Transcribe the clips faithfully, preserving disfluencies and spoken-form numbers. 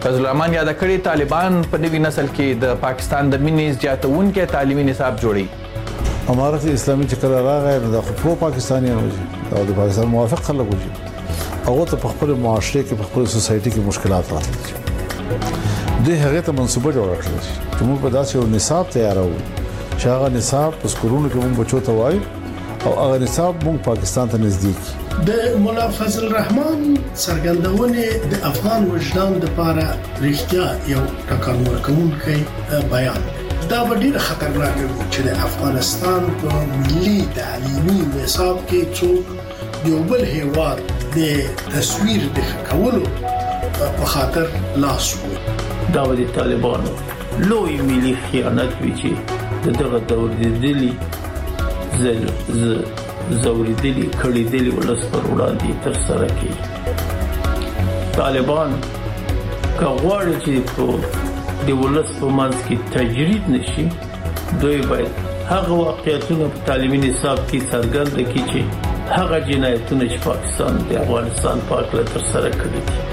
فضل الرحمن یاد کړی طالبان په نوي نسل کې د پاکستان د مینې زیاتونکي تعلیمي نصاب جوړي. امارت اسلامي چې کله راغی نو د خپل پاکستانیانو او د پاکستان موافق خلک وږي هغه ته په خپل معاشره کې په خپل سوسايټي کې مشکلات راځي. د هغه ته منصوبه جوړه کړل چې موږ په داسې یو نصاب تیارو چې هغه نصاب په سکولونو کې موږ بچو ته وایو او هغه نصاب موږ پاکستان ته نزدیک. د مولا فضل الرحمن څرګندونه د افغان وجدان لپاره رښتیا یو ټکر ورکوونکی بیان دا ډیر خطرناک دی چې د افغانستان په ملي تعلیمي نصاب کې څوک یو بل هیواد د تصویر د کولو په خاطر لاس وي. دا د طالبانو لوی ملي خیانت وی چې دغه دور د دلی زل ز زوریدلی کړیدلی ولس پر وړاندې تر سره کوي. طالبان که غواړي چې په د ولس په منځ کې تجرید نشي دوی باید هغه واقعیتونه په تعلیمي نصاب کې څرګند کړي چې هغه جنایتونه چې پاکستان د افغانستان په اړه تر سره کړي دي.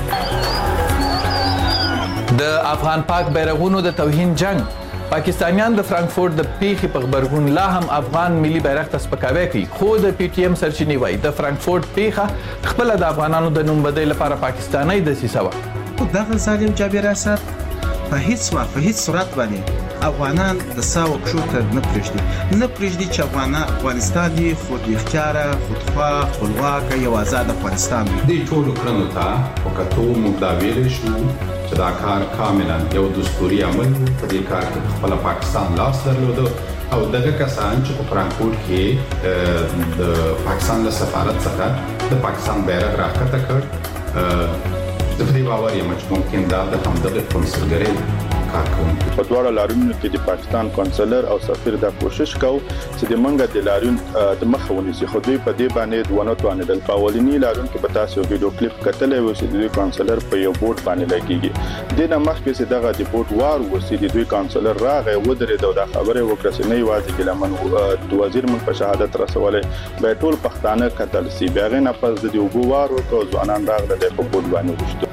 د افغان پاک بیرغونو د توهین جنگ پاکستانیان د فرانکفورت د پیښې په خبرګون لا هم افغان ملي بیرغ ته سپکاوی کوي خو د پی ټی ایم سرچینې وایي د فرانکفورت پیښه خپل د افغانانو د نوم بدلۍ لپاره پاکستاني دسیسه وه. دغه ظالم جابر اسد په هیڅ وخت په هیڅ صورت باندې افغانان د ساو کښو ته نه پرېږدي نه پرېږدي چې افغانان افغانستان دی خود اختیاره خودخواه خپلواک یو آزاد افغانستان وي. دې ټولو کړنو ته په کتو موږ دا ویلی شو چې دا کار کاملا یو دستوري عمل و. په دې کار کې خپل پاکستان لاس درلوده او دغه کسان چې په فرانکفورت کې د پاکستان له سفارت څخه د پاکستان بیرغ راښکته کړ د دې باور یم چې ممکن دا د همدغه کنسولګرۍ کار کوي. په دواړو لارونو کې د پاکستان کونسلر او سفیر دا کوشش کوي چې د منګه د لارون د مخه ونیسي خو دوی په دې باندې دونه توانیدل. په اولینی لارون کې په تاسو ویډیو کلیپ کتلې و چې د کونسلر په یو بورډ باندې لګیږي د نه مخکې چې دغه د بورډ وار وسی د دوی کونسلر راغی ودرې د خبره وکړه چې نه یوازې ګلمن د وزیر من په شهادت رسولې به ټول پښتانه قتل سي بیا غنه پس د یو بوار او ځوانان راغله د په بورډ باندې وشته.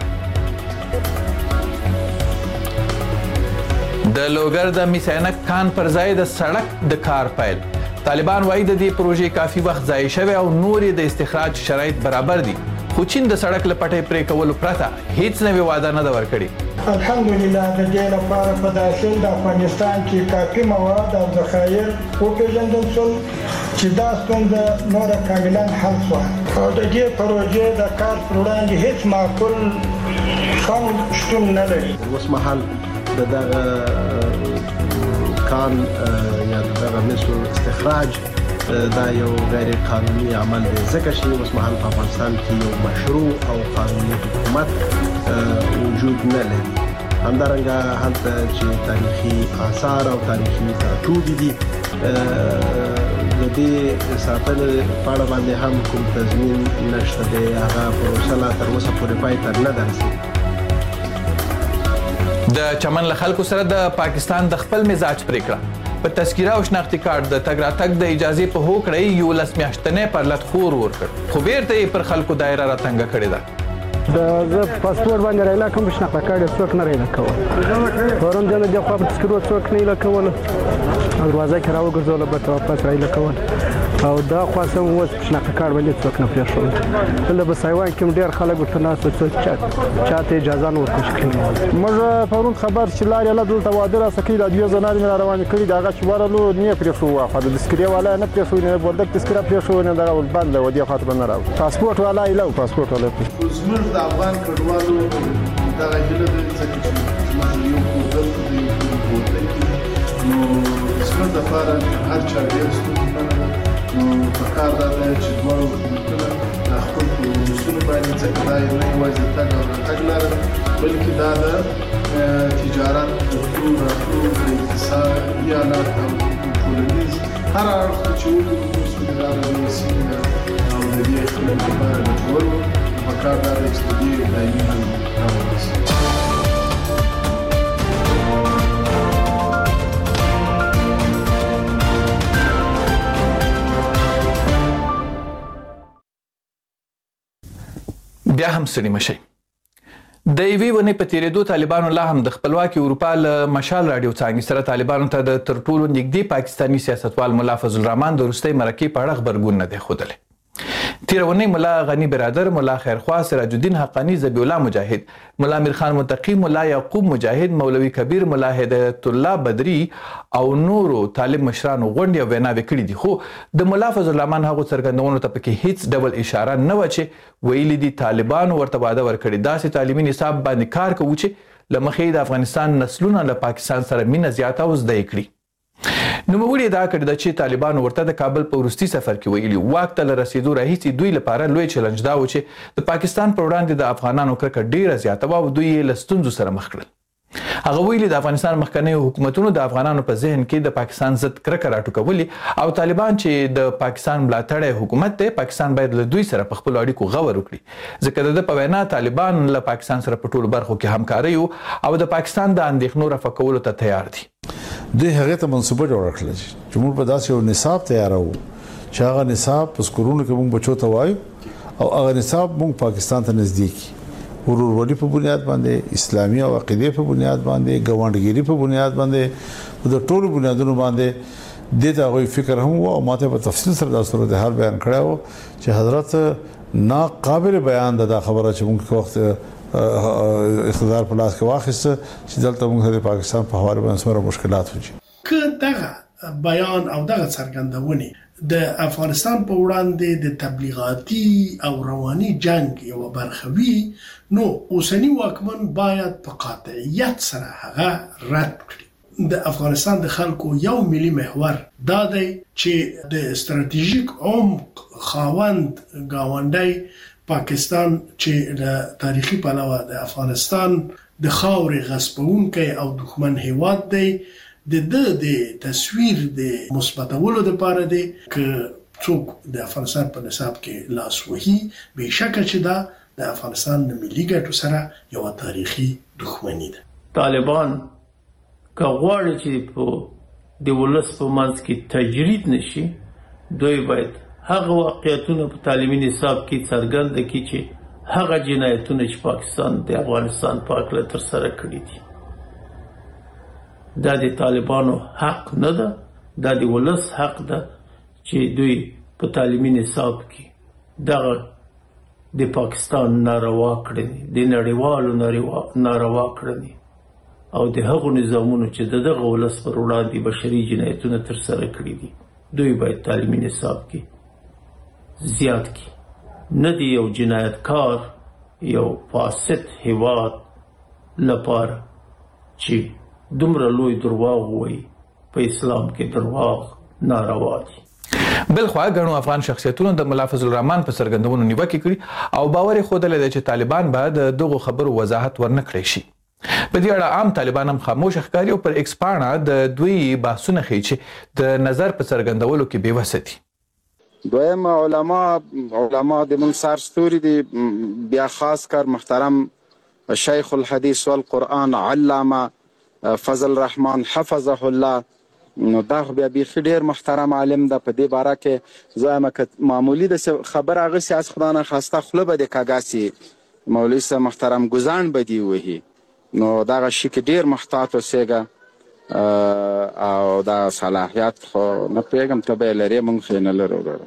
د لوګر د میسینک کان پر ځای د سړک د کار پیل طالبان وایي د دې پروژې کافي وخت ضایع شوی او نورې د استخراج شرایط برابر دي خو چین د سړک لپټې پرې کولو پرته هیڅ نوې وعده نه ده ورکړې. الحمدلله د دې لپاره په داخل د افغانستان کې کافي مواد او ذخایر وپېژندل شول چې دا ستونزه نوره کاملا حل شوه او د دې پروژې د کار پر وړاندې هیڅ معقول خنډ شتون نه لري. اوس مهال دغه کان یا دغه مسو استخراج دا یو غیر قانوني عمل دی ځکه چې اوس مهال په افغانستان کې یو مشروع او قانوني حکومت وجود نه لري. همدارنګه هلته چې تاریخي آثار او تاریخي ټوټې دي د دې ساتنې په اړه باندې هم کوم تضمین نشته دی هغه پروسه لا تر اوسه پورې پای ته نه ده رسېدلې. د چمن له خلکو سره د پاکستان د خپل مزاج پریکړه په تذکیره او شناختی کارت د تګ راتګ د اجازه په هوکړې یو لس میاشتنې پر لټ خور ورکړ خو بیرته یې پر خلکو دایره راتنګه کړې ده. د زه پاسپورت باندې رایلا کوم شناخته کارت څوک نه رایلا کول پرون جن د خو په تذکیره څوک نه رایلا کول دروازه کې راوګرځول به واپس رایلا کول او دا خاصه مو شناخته کارت باندې څوک نه پېښول بل به سایوان کې ډېر خلک ورته ناس څوک چات چاته اجازه نه ورکړي کړي. موږ پرون خبر چې لارې له دلته واده را سکی د دوه زنان مې روان کړي داغه چې ورلو نه پرې شو واخه د تذکیره والا نه پرې شو نه ورته تذکیره پرې شو نه دا بند و دي خاطر نه راو پاسپورت والا ایلو پاسپورت والا زموږ د افغان کډوالو دا غوښتل دي چې موږ یو کوډل دی نو څنګه د فارن هر چا ډیر ستونزې نو په کار دا چې دوه حکومتونه خپل اصول باندې ځکه دا نه یوازې تګ او تګ لاره بلکې دا د تجارت د ټول د اقتصادي حالات او ټولنیز هر اړخ چې وګورو چې دا د سیمه او د دې خلکو لپاره د ټولو په کار دا چې دې دایمي حل راوړي. بیا هم ستړي مشئ. د یوې ونې په تیریدو طالبانو لا هم د خپلواکي اروپا له مشال راډیو څانګې سره طالبانو ته د تر ټولو نږدې پاکستاني سیاستوال ملا فضل الرحمن د وروستۍ مرکې په اړه غبرګون نه دی ښودلی. تیره اونۍ ملا غني برادر، ملا خیرخوا، سراج الدین حقانی، ذبیح الله مجاهد، ملا امیر خان متقی، ملا یعقوب مجاهد، مولوي کبیر، ملا هدایت الله بدری او نورو طالب مشرانو غونډې او ویناوې کړي دي، خو د ملا فضل الرحمن هغو څرګندونو ته پکې هیڅ ډول اشاره نه وه چې ویلي دي طالبانو ورته وعده ورکړې داسې تعلیمي نصاب باندې کار کوو چې له مخې د افغانستان نسلونه له پاکستان سره مینه زیاته او زده یې کړي. نوموړي ادعا کړې ده چې طالبانو ورته د کابل په وروستي سفر کې ویلي واک ته له رسېدو راهیسې دوی لپاره لوی چلنج دا و چې د پاکستان پر وړاندې د افغانانو کرکه ډیره زیاته وه او دوی یې له ستونزو سره مخ کړل. هغه ویلي د افغانستان مخکنیو حکومتونو د افغانانو په ذهن کې د پاکستان ضد کرکه راټوکولې او طالبان چې د پاکستان ملاتړی حکومت دی، پاکستان باید له دوی سره په خپلو اړیکو غور وکړي، ځکه د ده په وینا طالبان له پاکستان سره په ټولو برخو کې همکارۍ او د پاکستان د اندېښنو رفع کولو ته تیار دي. دوی هغه ته منصوبه جوړ کړل چې موږ په داسې یو نصاب تیارو چې هغه نصاب په سکولونو کې موږ بچو ته وایو او هغه نصاب موږ پاکستان ته نزدیک ورورولي په بنیاد باندې، اسلامي او عقیدې په بنیاد باندې، ګاونډګيري په بنیاد باندې، د ټولو بنیادونو باندې د دغه فکر هم او ماته په تفصیل سره د صورت حال بیان کړو چې حضرت ناقابل بیان ده خبره چې موږ وخت اقتدار په لاس کې واخیسته چې دلته موږ د پاکستان په حواله باندې سره مشکلات وځي. که دغه بیان او دغه څرګندونې د افغانستان په وړاندې د تبلیغاتي او رواني جنگ یو برخه وي، نو اوسنی واکمن باید په قاطعیت سره هغه رد کړي. د افغانستان د خلکو یو ملي محور دا دی چې د استراتیژیک عمق خاوند ګاونډی پاکستان چې د تاریخي پلوه د افغانستان د خاورې غصبونکی او دښمن هیواد دی، د ده د تصویر د مثبتولو دپاره دی که څوک د افغانستان په نصاب کې لاس وهي، بېشکه چې دا د افغانستان د ملي ګټو سره یوه تاریخي دښمني ده. طالبان که غواړي چې په د ولس په منځ کې تجرید نشي، دوی باید هغه واقعیتونه په تعلیمي نصاب کې څرګند کړي چې هغه جنایتونه چې پاکستان د افغانستان په هکله ترسره کړي دي دا د طالبانو حق نه ده، دا د ولس حق ده چې دوی په تعلیمي نصاب کې دغه د پاکستان ناروا کړنې، د نړیوالو ناروا کړنې او د هغو نظامونو چې د دغه ولس پر وړاندې بشري جنایتونه ترسره کړي دي دوی باید تعلیمي نصاب کې زیات کی. نه دی یو جنایتکار یو فاسد هیواد لپاره چې دومره لوی درواغ وایي په اسلام کې درواغ ناروا دي. بلخوا ګڼو افغان شخصیتونو د ملا فضل الرحمن په څرګندونو نیوکې کړي او باور یې ښودلی دی چې طالبان به د دغو خبرو وضاحت ورنه کړی شي. په دې اړه عام طالبان هم خاموش ښکاري او پر ایکس پاڼه د دوی بحثونه ښیي چې د نظر په څرګندولو کې بېوسه دي. دویم علما علما د من سر ستوري دي، بیا خاص کر محترم شیخ الحدیث والقرآن علامه فضل الرحمن حفظه الله، نو دا بیا بیخي ډېر محترم عالم ده. په دې باره کې زه یم که معمولي د خبر هغسې از خدا نه خواسته خوله به د کاږاسي مولوي صاحب محترم ګزاڼ به دې وهي، نو دغه شي کې ډېر محتاط اوسېږه او دا صلاحیت خو نه پوهېږم ته به یې لرې موږ خو یې نه لرو وروره.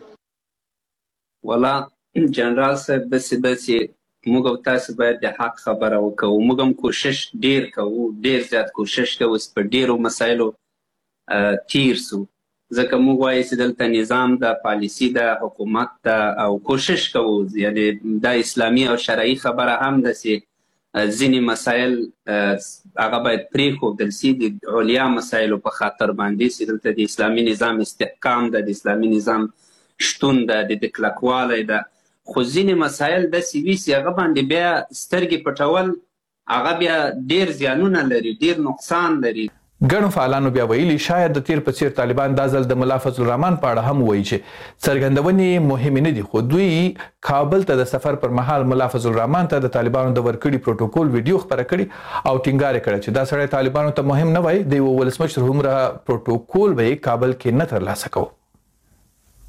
والا جنرال صاحب بسې بسې موږ او تاسې باید د حق خبره وکړو. موږ هم کوشش ډېر کوو، ډېر زیات کوشش کوو چې په ډېرو مسایلو تیر سو، ځکه موږ وایو چې دلته نظام ده، پالیسي ده، حکومت ده او کوشش کوو یعنې دا اسلامي او شرعي خبره هم ده چې ځینې مسایل هغه باید پرېښودل سي د علیا مسایلو په خاطر باندې چې دلته د اسلامي نظام استحکام ده، د اسلامي نظام شتون ده، د د کلکوالی ده، خو ځینې مسایل داسې وي چې هغه باندې بیا سترګې پټول هغه بیا ډېر زیانونه لري، ډېر نقصان لري. ګڼو فعالانو بیا ویلي شاید د تیر په څیر طالبان دا ځل د ملا فضل الرحمن په اړه هم وایي چې څرګندونې مهمې نه دي، خو دوی کابل ته د سفر پر مهال ملا فضل الرحمن ته د طالبانو د ورکړي پروتوکول ویډیو خپره کړي او ټینګار یې کړی چې دا سړی طالبانو ته مهم نه وای، د یوه ولسمشر هومره پروتوکول به یې کابل کې نه ترلاسه کوو.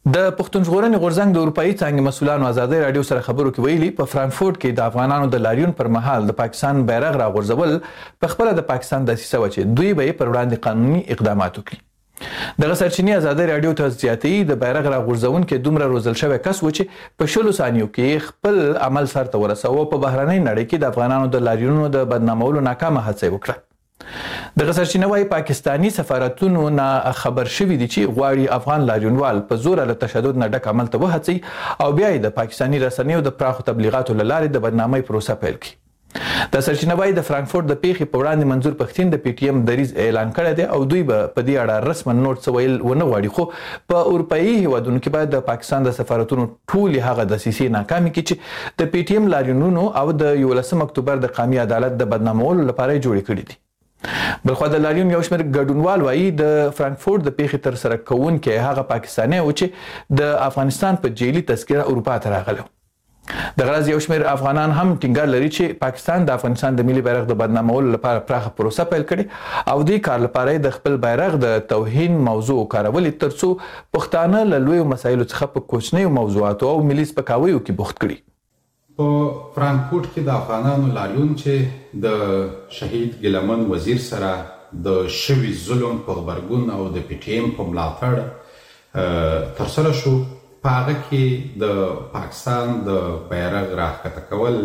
د پښتون ژغورنې غورځنګ د اروپאי څانګې مسؤلانو ازادي رادیو سره خبرو کې ویلي په فرانکفورت کې د افغانانو د لاریون پر مهال د پاکستان بیرغ راغورځول په خپل د پاکستان دسیسه و چې دوی به پر وړاندې قانوني اقدامات وکړي. دغه سرچینې ازادي رادیو ته زیاتې د بیرغ راغورځونکو دومره روزل شوی کس و چې په شلو ثانیو کې خپل عمل سرته ورساوه په بهرنۍ نړۍ کې د افغانانو د لاریونونو د بدنامولو ناکامه هڅه وکړه. دغه سرچینه وايي پاکستانی سفارتونو نه خبر شوي دي چې غواړي افغان لاریونوال په زور له تشدد نه ډک عمل ته وهڅي او بیا د پاکستانی رسنیو د پراخو تبلیغاتو له لارې د بدنامۍ پروسه پیل کړي. د سرچینه وايي د فرانکفورت د پیښې په وړاندې منظور پښتين د پی ټی ایم دریز اعلان کړی دی او دوی به په دې اړه رسما نوټ څه ویل ونه غواړي، خو په اروپאי هیوادونو کې باید د پاکستان د سفارتونو ټولې هغه دسیسې ناکامې کړي چې د پی ټی ایم لاریونونو او د یولسم اکتوبر د قومي عدالت د بدنامولو لپاره جوړې کړي دي. بلخو د لاریون یو شمېر ګډونوال وایي د فرانکفورت د پیښې تر سره کوونکی هغه پاکستانی و چې د افغانستان په جیلي تذکره اروپا ته راغلی. د غرض یو شمېر افغانان هم ټینګار لري چې پاکستان د افغانستان د ملي بیرغ د بدنامولو لپاره پراخه پروسه پیل کړي او د کار لپاره د خپل بیرغ د توهین موضوع کارولې ترڅو پښتانه له لویو مسایلو څخه په کوچنیو موضوعاتو او ملي سپکاویو کې بوخت کړي. په فرانکفورت کې د افغانانو لاریون چې د شهید ګیلمن وزیر سره د شوي ظلم په غبرګون او د پی ټی ایم په ملاتړ ترسره شو، په هغه کې د پاکستان د بیرغ راښکته کول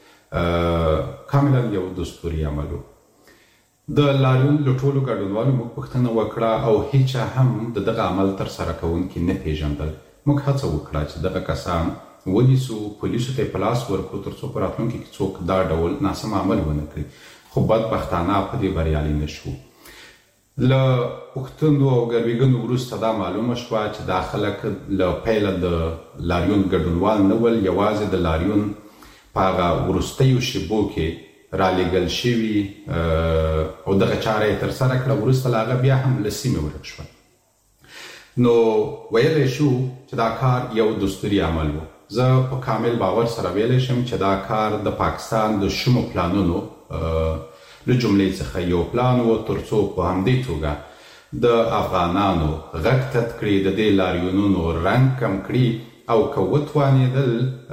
کاملا یو دستوري عمل و. د لاریون له ټولو ګډونوالو موږ پوښتنه وکړه او هیچا هم د دغه عمل ترسره کوونکي نه پیژندل. موږ هڅه وکړه چې دغه کسان ونیسو، پولیسو ته پلاس ورکړو ترڅو په راتلونکي کې څوک دا ډول ناسم عمل ونه کړي، خو بدبختانه په دې بریالي نه شو. له پوښتنو او ګرویږنو وروسته دا معلومه شوه چې دا خلک له پیله د لاریون ګډونوال نه ول، یوازې د لاریون په هغه وروستیو شیبو کې رالیږل شوي او دغه چاره یې ترسره کړه. وروسته له هغه بیا هم له سیمې ورک شول. نو ویلی شو چې دا کار یو دستوري عمل و. زه په کامل باور سره ویلی شم چې دا کار د پاکستان د شومو پلانونو له جملې څخه یو پلان و ترڅو په همدې توګه د افغانانو غږ تت کړي، د دې لاریونونو رنګ کم کړي او که وتوانېدل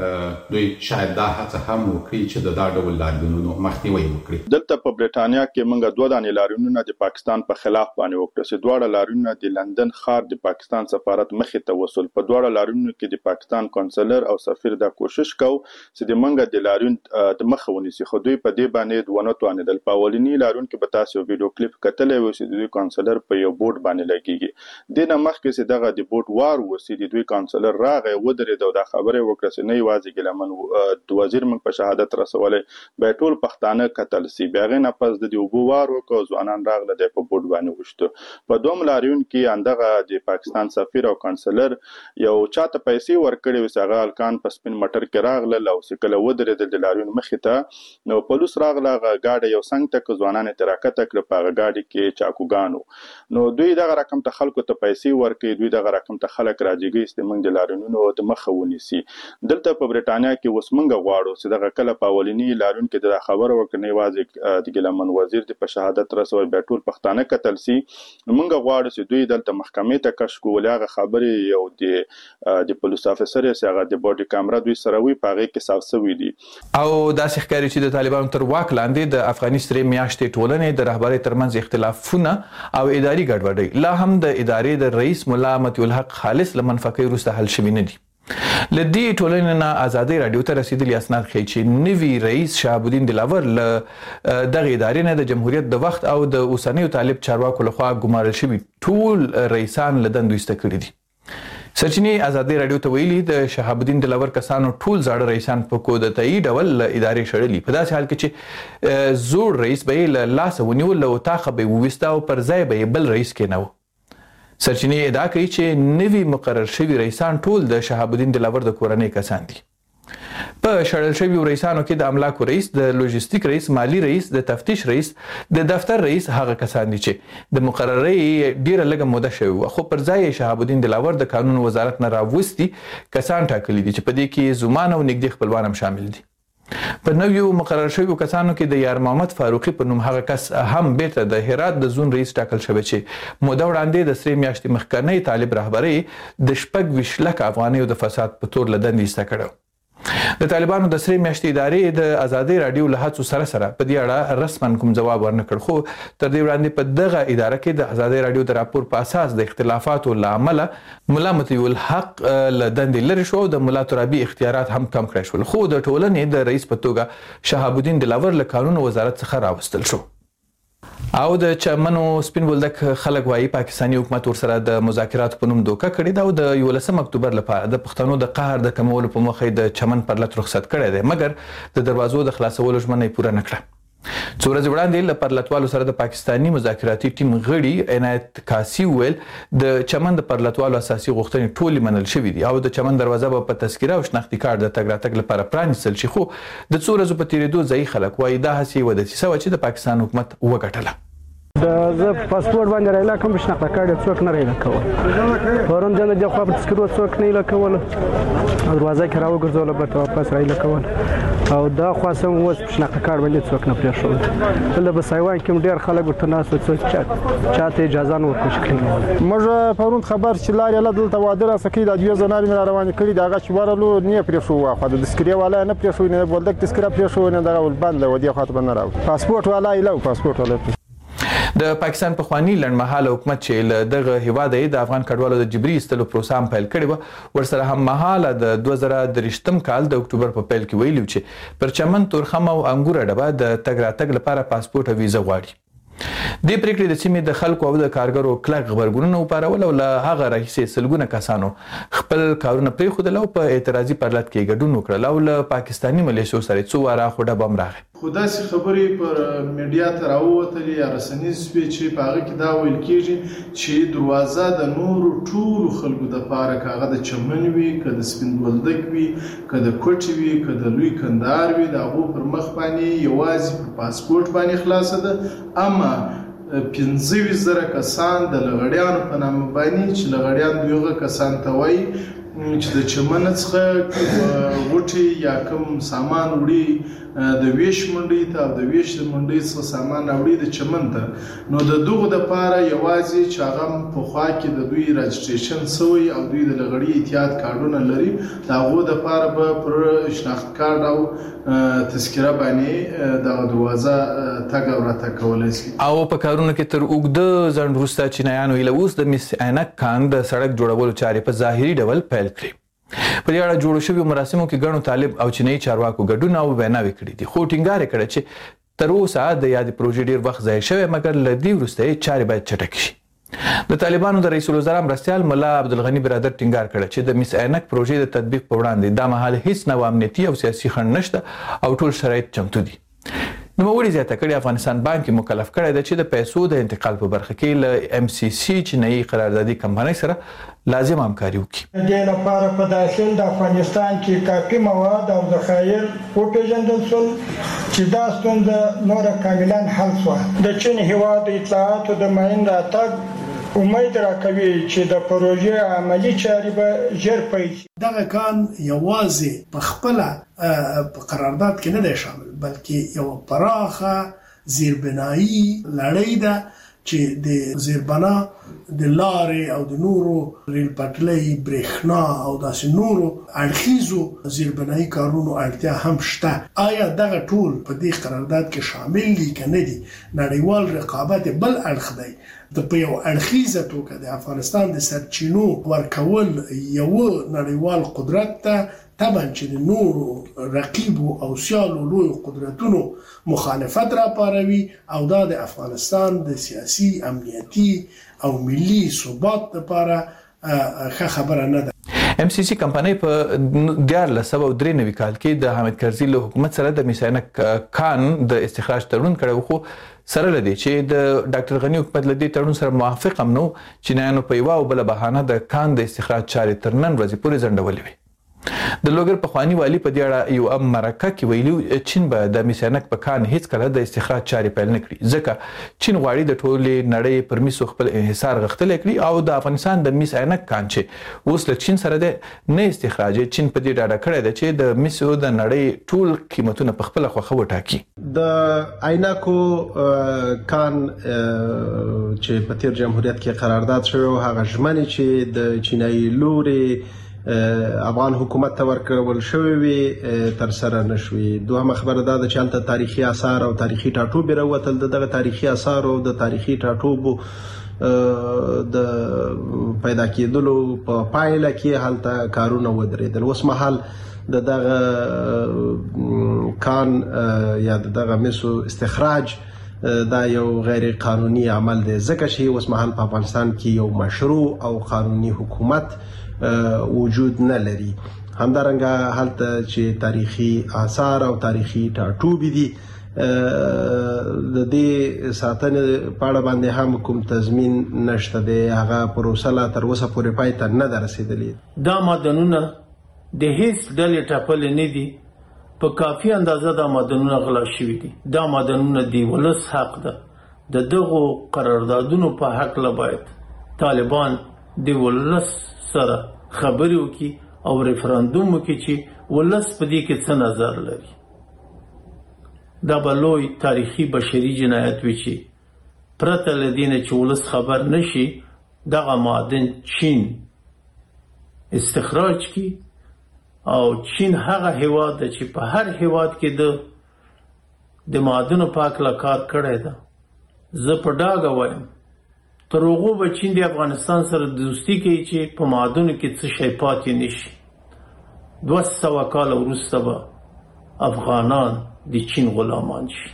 دوی شاید دا هڅه هم وکړي چې د دا ډول لاریونونو مخنیوی وکړي. دلته په برېټانیا کې موږ دوه دانې لاریونونه د پاکستان په خلاف باندې وکړه چې دواړه لاریونونه د لندن ښار د پاکستان سفارت مخې ته وصول. په دواړه لاریونونو کې د پاکستان کونسلر او سفیر دا کوشش کو چې د موږ د لاریون د مخه ونیسي، خو دوی په دې باندې ونه توانېدل. په اولني لاریون کې به تاسو ویډیو کلیپ کتلی وئ چې د کونسلر په یو بورډ باندې لګیږي. دې نه مخکې چې دغه د بورډ وار وسي د دوی کونسلر راغی ودرېد او دا خبره وکړه چې نه یوازې ګیلمن وزیر موږ په شهادت رسولی، بیا ټول پښتانه قتل سي. بیا هغې نه پس د دې اوبو وار وکړه او ځوانان راغله دی په بورډ باندې وشته. په دوم لاریون کې همدغه د پاکستان سفیر او کونسلر یو چاته پیسې ورکړې وې چې هغه هلکان په سپین موټر کې راغلل او چې کله ودرېدل د لاریون مخې ته نو پولیس راغله، هغه ګاډی یو څنګ ته که ځوانان یې ترې راکښته کړه، په هغه ګاډي کې چاقوګان و. نو دوی دغه رقم ته خلکو ته پیسې ورکوي، دوی دغه رقم ته خلک راجګوي چې موږ د لاریونونو د مخه ونیسي. دلته په برېټانیا کې اوس موږ غواړو چې دغه کله په اولني لاریون کې د خبره وکړه نه یوازې د ګیلمن وزیر د په شهادت رسوي، بیا ټول پښتانه قتل سي. موږ غواړو چې دوی دلته محکمې ته کش کړي، ولې هغه خبرې یو د د پولیس افسر یې چې هغه د بادي کامرا دوی سره وي په هغې کې ثبت شوي دي. او داسې ښکاري چې د طالبانو تر واک لاندې د افغاني سرې میاشتې ټولنې د رهبرۍ ترمنځ اختلافونه او اداري ګډوډۍ لا هم د ادارې د رئیس ملا مطیع الحق خالص له منفقې وروسته حل شوي نه دي. له دې ټولنې نه ازادي رادیو ته رسیدلي اسناد ښیي چې نوي رئیس شهاب الدین دلاور له دغه ادارې نه د جمهوریت د وخت او د اوسنیو طالب چارواکو لخوا ګمارل شوي ټول رئیسان له دندو ایسته کړي دي. سرچینې ازادي رادیو ته ویلي د شهاب الدین دلاور کسانو ټول زاړه رئیسان په کودتایي ډول له ادارې شړلي، په داسې حال کې چې زوړ رئیس به یې له لاسه ونیول، له اطاقه به یې وویسته او پر ځای به یې بل رئیس کېناوه. سرچینې ادعا کوي چې نوي مقرر شوي رئیسان ټول د شهاب الدین دلاور د کورنۍ کسان دي. په شړل شویو رئیسانو کې د املاکو رئیس، د لوجستیک رئیس، مالی رئیس، د تفتیش رئیس، د دفتر رئیس هغه کسان دي چې د مقررۍ ډیره لږه موده شوې وه، خو پر ځای یې شهاب الدین دلاور د قانون وزارت نه راوستي کسان ټاکلي دي چې په دې کې زومان او نږدې خپلوان هم شامل دي. په نویو مقرر شویو کسانو کې د یار محمد فاروقي په نوم هغه کس هم بیرته د هرات د زون رئیس ټاکل شوی چې موده وړاندې د سرې میاشتې مخکنی طالب رهبرۍ د شپږ ویشت لکه افغانیو د فساد په تور له دندې ایسته کړی. د طالبانو د سرې میاشتې ادارې د ازادۍ راډیو له هڅو سره سره په دې اړه رسما کوم ځواب ورنه کړ، خو تر دې وړاندې په دغه اداره کې د ازادۍ راډیو د راپور په اساس د اختلافاتو له امله ملا مطیع الحق له دندې لرې شو او د ملا ترابي اختیارات هم کم کړای شول، خو د ټولنې د رئیس په توګه شهاب الدین دلاور له قانون وزارت څخه راوستل شو. او د چمنو سپین بولدک خلک وایي پاکستاني حکومت ورسره د مذاکراتو په نوم دوکه کړې ده او د یولسم اکتوبر لپاره د پښتنو د قهر د کمولو په موخه د چمن پرلط رخصت کړی دی، مګر د دروازو د خلاصولو ژمنه یې پوره نه کړه. څو ورځې وړاندې له پرلطوالو سره د پاکستاني مذاکراتي ټیم غړي عنایت کاسي ویل د چمن د پرلطوالو اساسي غوښتنې ټولې منل شوې دي او د چمن دروازه به په تذکره او شناختي کارت د تګ راتګ لپاره پرانیستل شي، خو د څو ورځو په تېرېدو ځایي خلک وایي دا هسې یوه دسیسه وه چې د پاکستان حکومت وګټله. د زه پاسپورت باندې رایله کوم شناخته کارت یې څوک نه رایله کول، پرون د دې خوا په تذکرو څوک نه رایله کول، دروازه کې راوګرځوله بېرته واپس رایله کول او دا خوا سم اوس په شناخته کارت باندې څوک نه پرېښود. دلته په سایوان کې ډېر خلک ورته ناست وو، څوک چا ته اجازه نه ورکوي چې کلي. موږ پرون خبر چې لارې الله دلته واده راسه کوي، دا دوې زنانې مې را روانې کړي، د هغه چې ورغلو نه یې پرېښو واخوا د تذکرې والا یې نه پرېښوي، نه بولدک تذکره پرېښوي، نه دغه ولبند له ودې خوا ته به نه راوړي. پاسپورټ والا یې له پاسپورټ والا د پاکستان پخوانی لنډمهاله حکومت چې له دغه هیواده د افغان کډوالو د جبري ایستلو پروسه هم پیل کړې وه، ورسره هم مهاله د دوه زره دېرشم کال د اکتوبر په پیل کې ویلي چې پر چمن، تورخم او انګوره ډبه د تګ راتګ لپاره پاسپورټ او ویزه غواړي. دې پریکړې د سیمې د خلکو او د کارګرو کلک غبرګونونه وپارول او له هغه راهیسې سلګونه کسانو خپل کارونه پرېښودل او په اعتراضي پرلط کې ګډون وکړل او له پاکستاني ملیشو سره څو واره خو ډبه هم راغی. خو داسې خبرې پر میډیا ته راووتلې یا رسنیز شوې چې په هغه کې دا ویل کېږي چې دروازه د نورو ټولو خلکو دپاره که هغه د چمن وي، که د سپین بولدک وي، که د کوټې وي، که د لوی کندهار وي، د هغو پر مخ باندې یوازې په پاسپورټ باندې خلاصه ده. اما پنځه ویشت زره کسان د لغړیانو په نامه باندې چې لغړیان دوی هغه کسان ته وایي چې د چمن څخه غوټې یا کوم سامان وړي د ویش منډۍ ته او د ویش منډۍ څخه سامان راوړي د چمن ته، نو د دغو دپاره یوازې چې هغه پخوا کې د دوی راجسټریشن سوی او دوی د لغړي اتحاد کارډونه لري، د هغو دپاره به پر شناخت کارډ او تذکره باندې دغه دروازه تګ او راتګ کولی شي. او په کارونو کې تر اوږده ځنډ وروسته چینایانو هیله اوس د مس عینک کان د سړک جوړولو چارې په ظاهري ډول پیل کړي. په دې اړه جوړو شویو مراسمو کې ګڼو طالب او چینایي چارواکو ګډون او ویناوې کړي دي، خو ټینګار یې کړی چې تر اوسه د یادې پروژې ډېر وخت ضایع شوی، مګر له دې وروسته یې چارې باید چټکې شي. د طالبانو د رئیس الوزرا مرستیال ملا عبدالغني برادر ټینګار کړی چې د مس عینک پروژې د تطبیق په وړاندې دا مهال هیڅ نوع امنیتي او سیاسي خنډ نشته او ټول شرایط چمتو دي. نوموړي زیاته کړې افغانستان بانک مکلف کړی دی چې د پیسو د انتقال په برخه کې له ام سی سی چینایي قراردادي کمپنۍ سره لازم همکاري وکړي. د دې لپاره په داخل د افغانستان کې کافي مواد او ذخایر وپېژندل شول چې دا ستونزه نوره کاملا حل شوه. د چین هیواد اطلاعاتو د معین راتګ امید راکوي چې د پروژې عملي چارې به ژر پیل شي. دغه کان یوازې په خپله په قرارداد کې نه دی شامل، بلکې یوه پراخه زیربنایي لړۍ ده چې د زیربنا د لارې او د نورو ریل پټلۍ، برېښنا او داسې نورو اړخیزو زیربنایي کارونو اړتیا هم شته. آیا دغه ټول په دې قرارداد کې شامل دي که نه دي؟ نړیوال رقابت بل اړخ دی. د په یو اړخیزه توګه د افغانستان د سرچینو ورکول یو نړیوال قدرت ته طبعا چې د نورو رقیبو او سیالو لوی قدرتونو مخالفت را پاروي او دا د افغانستان د سیاسي، امنیتي او ملي ثبات لپاره ښه خبره نه ده. ام سی سی کمپنۍ په دیارلس سوه درې نوي کال کې د حامد کرزي له حکومت سره د مس عینک کان د استخراج تړون کړی، خو سره له دې چې د ډاکټر غني حکومت له دې تړون سره موافق هم نه و، چینایانو په یوه او بله بهانه د کان د استخراج چارې تر نن ورځې پورې ځنډولې وې. د لوګر پخوانی والی په دې اړه یو ام مرکه کې ویلي چین به د مس عینک په کان هیڅ کله د استخراج چارې پیل نه کړي ځکه چین غواړي د ټولې نړۍ پر مسو خپل انحصار غښتلی کړي او د افغانستان د مس عینک کان چې اوس له چین سره د نه استخراج چین په دې ډاډه کړی ده چې د مسو د نړۍ ټول قیمتونه په خپل خوخه وټاکي. د عینکو کان چې په تیر جمهوریت کې قرارداد شوی هغه ژمنې چې د چینایي لوري افغان حکومت ته ورکول شوی وي تر سره نشوي. دوهمه خبره دا ده چې هلته تاریخي آثار او تاریخي ټاټوبې راوتل. دغه تاریخي آثار او د تاریخي ټاټوبو د پیدا کېدلو په پایله کې هلته کارونه ودرېدل. اوس مهال د دغه کان یا د دغه مسو استخراج دا یو غیر قانوني عمل دی ځکه چې اوس مهال په افغانستان کې یو مشروع او قانوني حکومت وجود نه لري. همدارنګه هلته چې تاریخي آثار او تاریخي ټاټوبې دي د دې ساتنې په اړه باندې هم کوم تضمین نشته دی. هغه پروسه لا تر اوسه پورې پای ته نه ده رسېدلې. دا معدنونه د هیڅ ډلې ټاکلي نه دي. په کافي اندازه دا معدنونه غلا شوي دي. دا معدنونه د ولس حق ده. د دغو قراردادونو په هکله باید طالبان د ولس سره خبرې وکړي او ریفرندوم وکړي چې ولس په دې کې څه نظر لري. دا به لوی تاریخي بشري جنایت وي چې پرته له دې نه چې ولس خبر نشي دغه معدن چین استخراج کړي. او چین هغه هیواد ده چې په هر هیواد کې د د معدنو په هکله کار کړی ده. زه په ډاګه وایم تر هغو به چین د افغانستان سره دوستي کوي چې په معدنو کې څه شی پاتې نشي. دوه سوه کاله وروسته به افغانان د چین غلامان شي.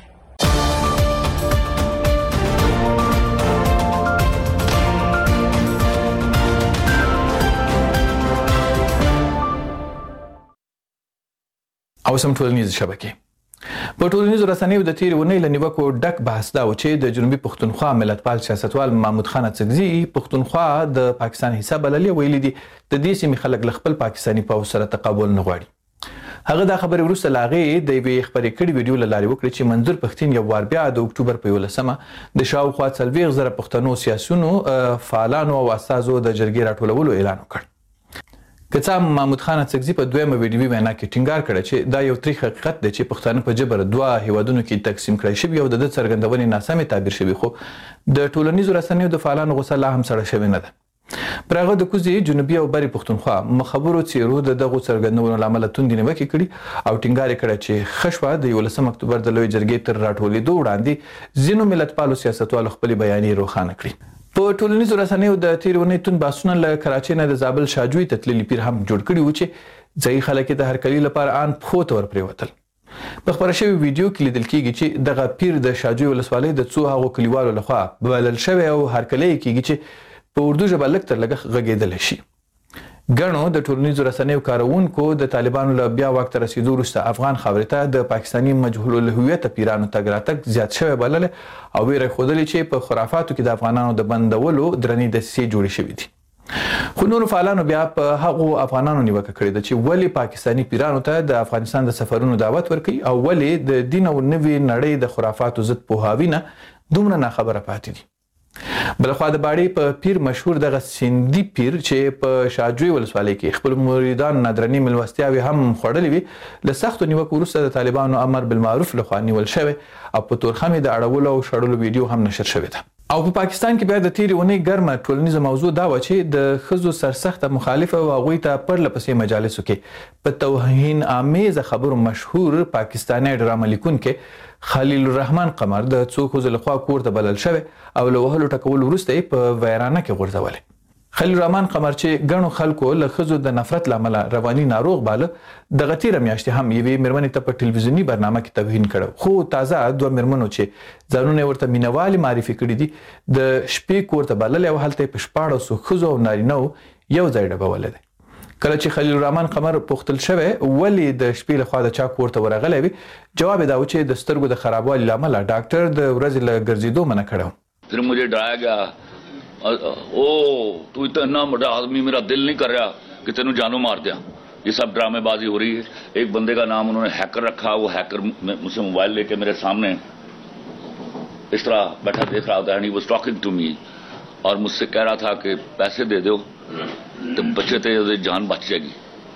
او سم ټولنیز شبکې په ټولنیزو رسنیو د تیرې اونۍ له نیوکو ډک بحث دا و چې د جنوبي پښتونخوا ملتپال سیاستوال محمود خان اڅکزي پښتونخوا د پاکستان حصہ بللې ویلي دي د دې سیمې خلک له خپل پاکستاني پوځ سره تقابل نه غواړي. هغه دا خبرې وروسته له هغې د یوې خپرې کړې ویډیو له لارې وکړې چې منظور پښتین یو وار بیا د اکتوبر په یولسمه د شاوخوا څلوېښت زره پښتنو سیاسیونو فعالانو او استازو د جرګې راټولولو اعلان وکړ. که څه محمود خان اڅکزي په دویمه ویډیوي وینا کې ټینګار کړی چې دا یو تریخ حقیقت دی چې پښتانه په جبر دوه هیوادونو کې تقسیم کړی شوي او د ده څرګندونې ناسمې تعبیر شوي خو د ټولنیزو رسنیو د فعالانو غوسه لا هم سړه شوې نه ده. پر هغه د کوزې جنوبي او بري پښتونخوا مخبرو څیرو د دغو څرګندونو له امله توندې نیوکې کړي او ټینګار یې کړی چې ښه شوه د یولسم اکتوبر د لویې جرګې تر راټولېدو وړاندې ځینو ملتپالو سیاستوالو خپلې بیانیې روښانه کړي. په ټولنیزو رسنیو د تیرې اونۍ توند بحثونه له کراچۍ نه د زابل شاجوی ته تللي پیر هم جوړ کړي وو چې ځایي خلک یې د هرکلي لپاره ان پښو ته ورپرېوتل. په خپره شوې ویډیو کې لیدل کېږي چې دغه پیر د شاجوی ولسوالۍ د څو هغو کلیوالو لخوا بلل شوی او هرکلی یې کېږي چې په اردو ژبه لږ تر لږه غږېدلی شي. ګڼو د ټولنیزو رسنیو کاروونکو د طالبانو له بیا واک ته رسېدو وروسته افغان خاورې ته د پاکستاني مجهول الهویته پیرانو تګ راتګ زیات شوی بللی او ویره یې ښودلې چې په خرافاتو کې د افغانانو د بندولو درنې دسیسې جوړې شوي دي. خو نورو فعالانو بیا په هغو افغانانو نیوکه کړې ده چې ولې پاکستاني پیرانو ته د افغانستان د سفرونو دعوت ورکوي او ولې د دین او نوې نړۍ د خرافاتو ضد پوهاوي نه دومره ناخبره پاتې دي. بلخوا د باړې په پیر مشهور دغه سیندي پیر چې په شاجوی ولسوالۍ کې خپل مریدانو نادرنې مېلمستیاوې هم خوړلې وي له سختو نیوکو وروسته د طالبانو امر بالمعروف لخوا نیول شوی او په تورخمې د اړولو او شړلو ویډیو هم نشر شوې ده. او په پاکستان کې بیا د تیرې اونۍ ګرمه ټولنیزه موضوع دا وه چې د ښځو سرسخته مخالفه او هغوی ته پرله پسې مجالسو کې په توهین آمیزه خبرو مشهور پاکستانی ډرامه لیکونکی خلیل الرحمن قمر د څو ښځو لخوا کور ته بلل شوی او له وهلو ټکولو وروسته یې په ویرانه کې غورځولی. خلیل الرحمن قمر چې ګڼو خلکو له ښځو د نفرت له امله رواني ناروغ باله دغه تیره میاشتې هم یوې مېرمنې ته په ټلویزیوني برنامه کې توهین کړی خو تازه دوه مېرمنو چې ځانونه یې ورته مینهوالې معرفي کړي دي د شپې کور ته بللی او هلته یې په شپاړسو ښځو او نارینهو یو ځای ډبولی دی. کله چې خلیل الرحمن قمر پوښتل شوی ولې د شپې لخوا د چا کور ته ورغلی وي جواب یې دا و چې د سترګو د خرابوالي له امله ډاکټر د ورځې له ګرځېدو منع کړی و. پھر مجھے ڈرایا گیا او تو اتنا بڑا آدمی میرا دل نہیں کر رہا کہ تینوں جانو مار دیا ये सब ड्रामेबाजी हो रही है। एक बंदे का नाम उन्होंने हैकर रखा, वो हैकर मुझसे मोबाइल लेके मेरे सामने इस तरह बैठा देख रहा था, and he was talking to me, और मुझसे कह रहा था कि पैसे दे दो तो बचे थे, जान बच जाएगी।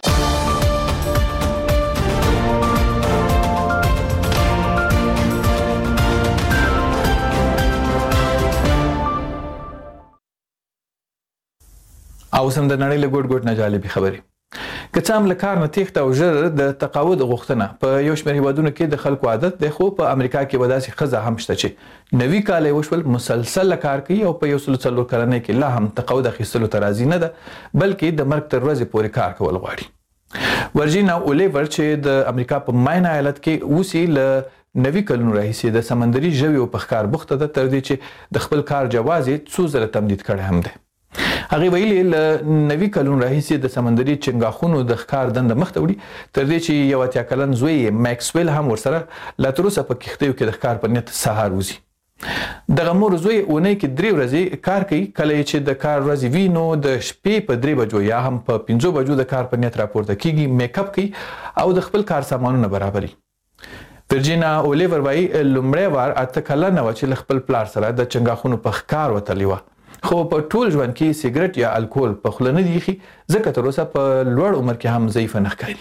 او سم د نړۍ له ګوټ ګوټ نه جالبې خبرې. که څه هم له کار نه تېښته او ژر د تقاعد غوښتنه په یو شمېر هېوادونو کې د خلکو عادت دی، خو په امریکا کې به داسې ښځه هم شته چې نوي کاله یې وشول مسلسل کار کوي او په یو سلو څلور کلنۍ کې لا هم تقاعد اخیستلو ته راضي نه ده، بلکې د مرګ تر ورځې پورې کار کول غواړي. ورجینا اولیور چې د امریکا په ماین ایالت کې اوسي، له نوي کلونو راهیسې د سمندري ژویو په ښکار بوخته ده، تر دې چې د خپل کار جواز یې څو ځله تمدید کړی هم دی. هغې ویلي له نوي کلونو راهیسې د سمندري چنګاښونو د ښکار دنده مخته وړي، تر دې چې یو اتیا کلن زوی یې میکسویل هم ورسره لا تر اوسه په کښتیو کې د ښکار په نیت سهار وځي. دغه مور زوی اونۍ کې درې ورځې کار کوي، کله چې د کار ورځې وي نو د شپې په درې بجو یا هم په پنځو بجو د کار په نیت راپورته کیږي، میک اپ کوي او د خپل کار سامانونه برابري. ورجینا اولیور وایي لومړی وار اته کلنه وه چې له خپل پلار سره د چنګاښونو په ښکار وتلې وه، خو په ټول ژوند کې سیګرټ یا الکول په خوله نه دي ایښي، ځکه تر اوسه په لوړ عمر کې هم ضعیفه نه ښکاري.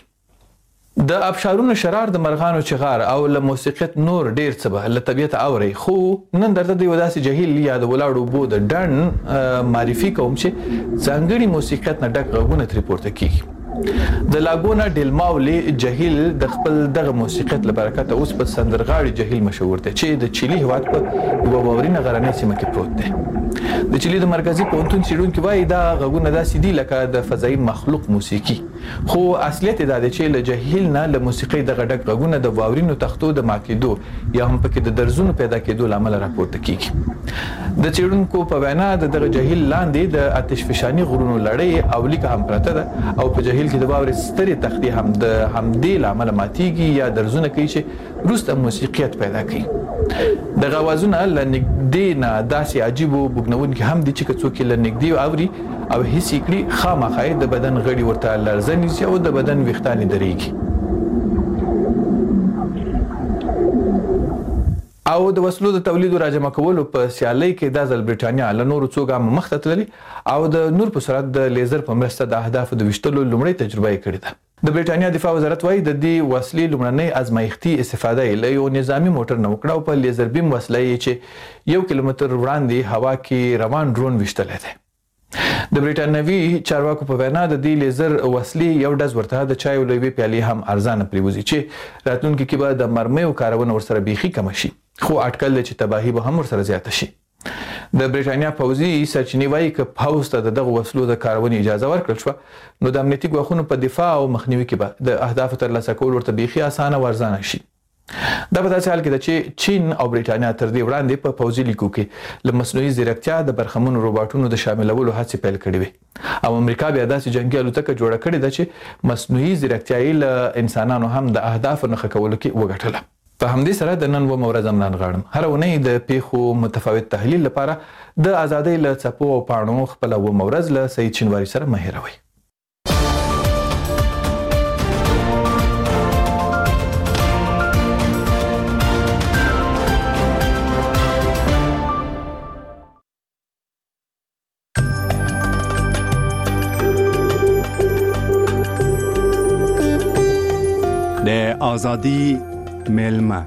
د ابشارونو شرار، د مرغانو چغار او له موسیقیت نور ډیر څه به له طبیعته اورئ، خو نن درته د یو داسې جهیل یا د ولاړو اوبو د ډنډ معرفي کوم چې ځانګړي موسیقیت نه ډک غږونه ترې پورته کیږي. د لاګونا ډیل ماولي جهیل د خپل دغه موسیقیت له برکته اوس په سندرغاړي جهیل مشهور دی چې د چیلي هېواد په یوه واورینه غرنۍ سیمه کې پروت دی. د چیلي د مرکزي پوهنتون څېړونکي وایي دا غږونه داسې دي لکه د فضایي مخلوق موسیقي، خو اصلیت یې دا دی چې له جهیل نه له موسیقۍ دغه ډک غږونه د واورینو تختو د ماتېدو یا هم پکې د درزونو پیدا کېدو له امله راپورته کیږي. د څېړونکو په وینا د دغه جهیل لاندې د آتشفشاني غرونو لړۍ او لیکه هم پرته ده او په جهیل کې د واورې سترې تختې هم د همدې له امله ماتېږي یا درزونه کوي چې وروسته موسیقیت پیدا کوي. دغه اوازونه له نږدې نه داسې عجیب و بوږنونکي هم دي چې که څوک یې له نږدې اوري او حس یې کړي، خامخا یې د بدن غړي ورته لرزه نیسي او د بدن ویښتان یې درېږي. او د وسلو د تولید او راجمع کولو په سیالۍ کې دا ځل برېټانیا له نورو څو ګامه مخته تللې او د نور په سرعت د لیزر په مرسته د اهدافو د ویشتلو لومړۍ تجربه یې کړې ده. د برېټانیا دفاع وزارت وایي د دې وسلې لومړنۍ ازمایښتي استفاده یې له یو نظامي موټر نه وکړه او په لیزر بیم وسله یې چې یو کیلومتر وړاندې هوا کې روان ډرون ویشتلی دی. د برېټانوي چارواکو په وینا د دې لیزر وسلې یو ډز ورته د چایو له یوې پیالې هم ارزانه پرېوځي چې راتلونکي کې به د مرمیو کارونه ورسره بیخي کمه شي، خو اټکل دی چې تباهي به هم ورسره زیاته شي. د برېټانیا پوځي سرچینې وایي که پوځ ته د دغه وسلو د کارونې اجازه ورکړل شوه نو د امنیتي ګواښونو په دفاع او مخنیوي کې به د اهدافو ترلاسه کول ورته بیخي اسانه او ارزانه شي. دا په داسې حال کې ده چې چین او برېټانیا تر دې وړاندې په پوځي لیکو کې له مصنوعي ځیرکتیا د برخمنو روباټونو د شاملولو هڅې پیل کړې وې او امریکا بیا داسې جنګي الوتکه جوړه کړې ده چې مصنوعي ځیرکتیا یې له انسانانو هم د اهدافو نښه کولو کې وګټله. په همدې سره د نن اوومه ورځ هم رانغاړم. هره اونۍ د پیښو متفاوت تحلیل لپاره د ازادۍ له څپو او پاڼو خپله اوومه ورځ له سعید شینواري سره مه هېروئ. د ازادي میلمه.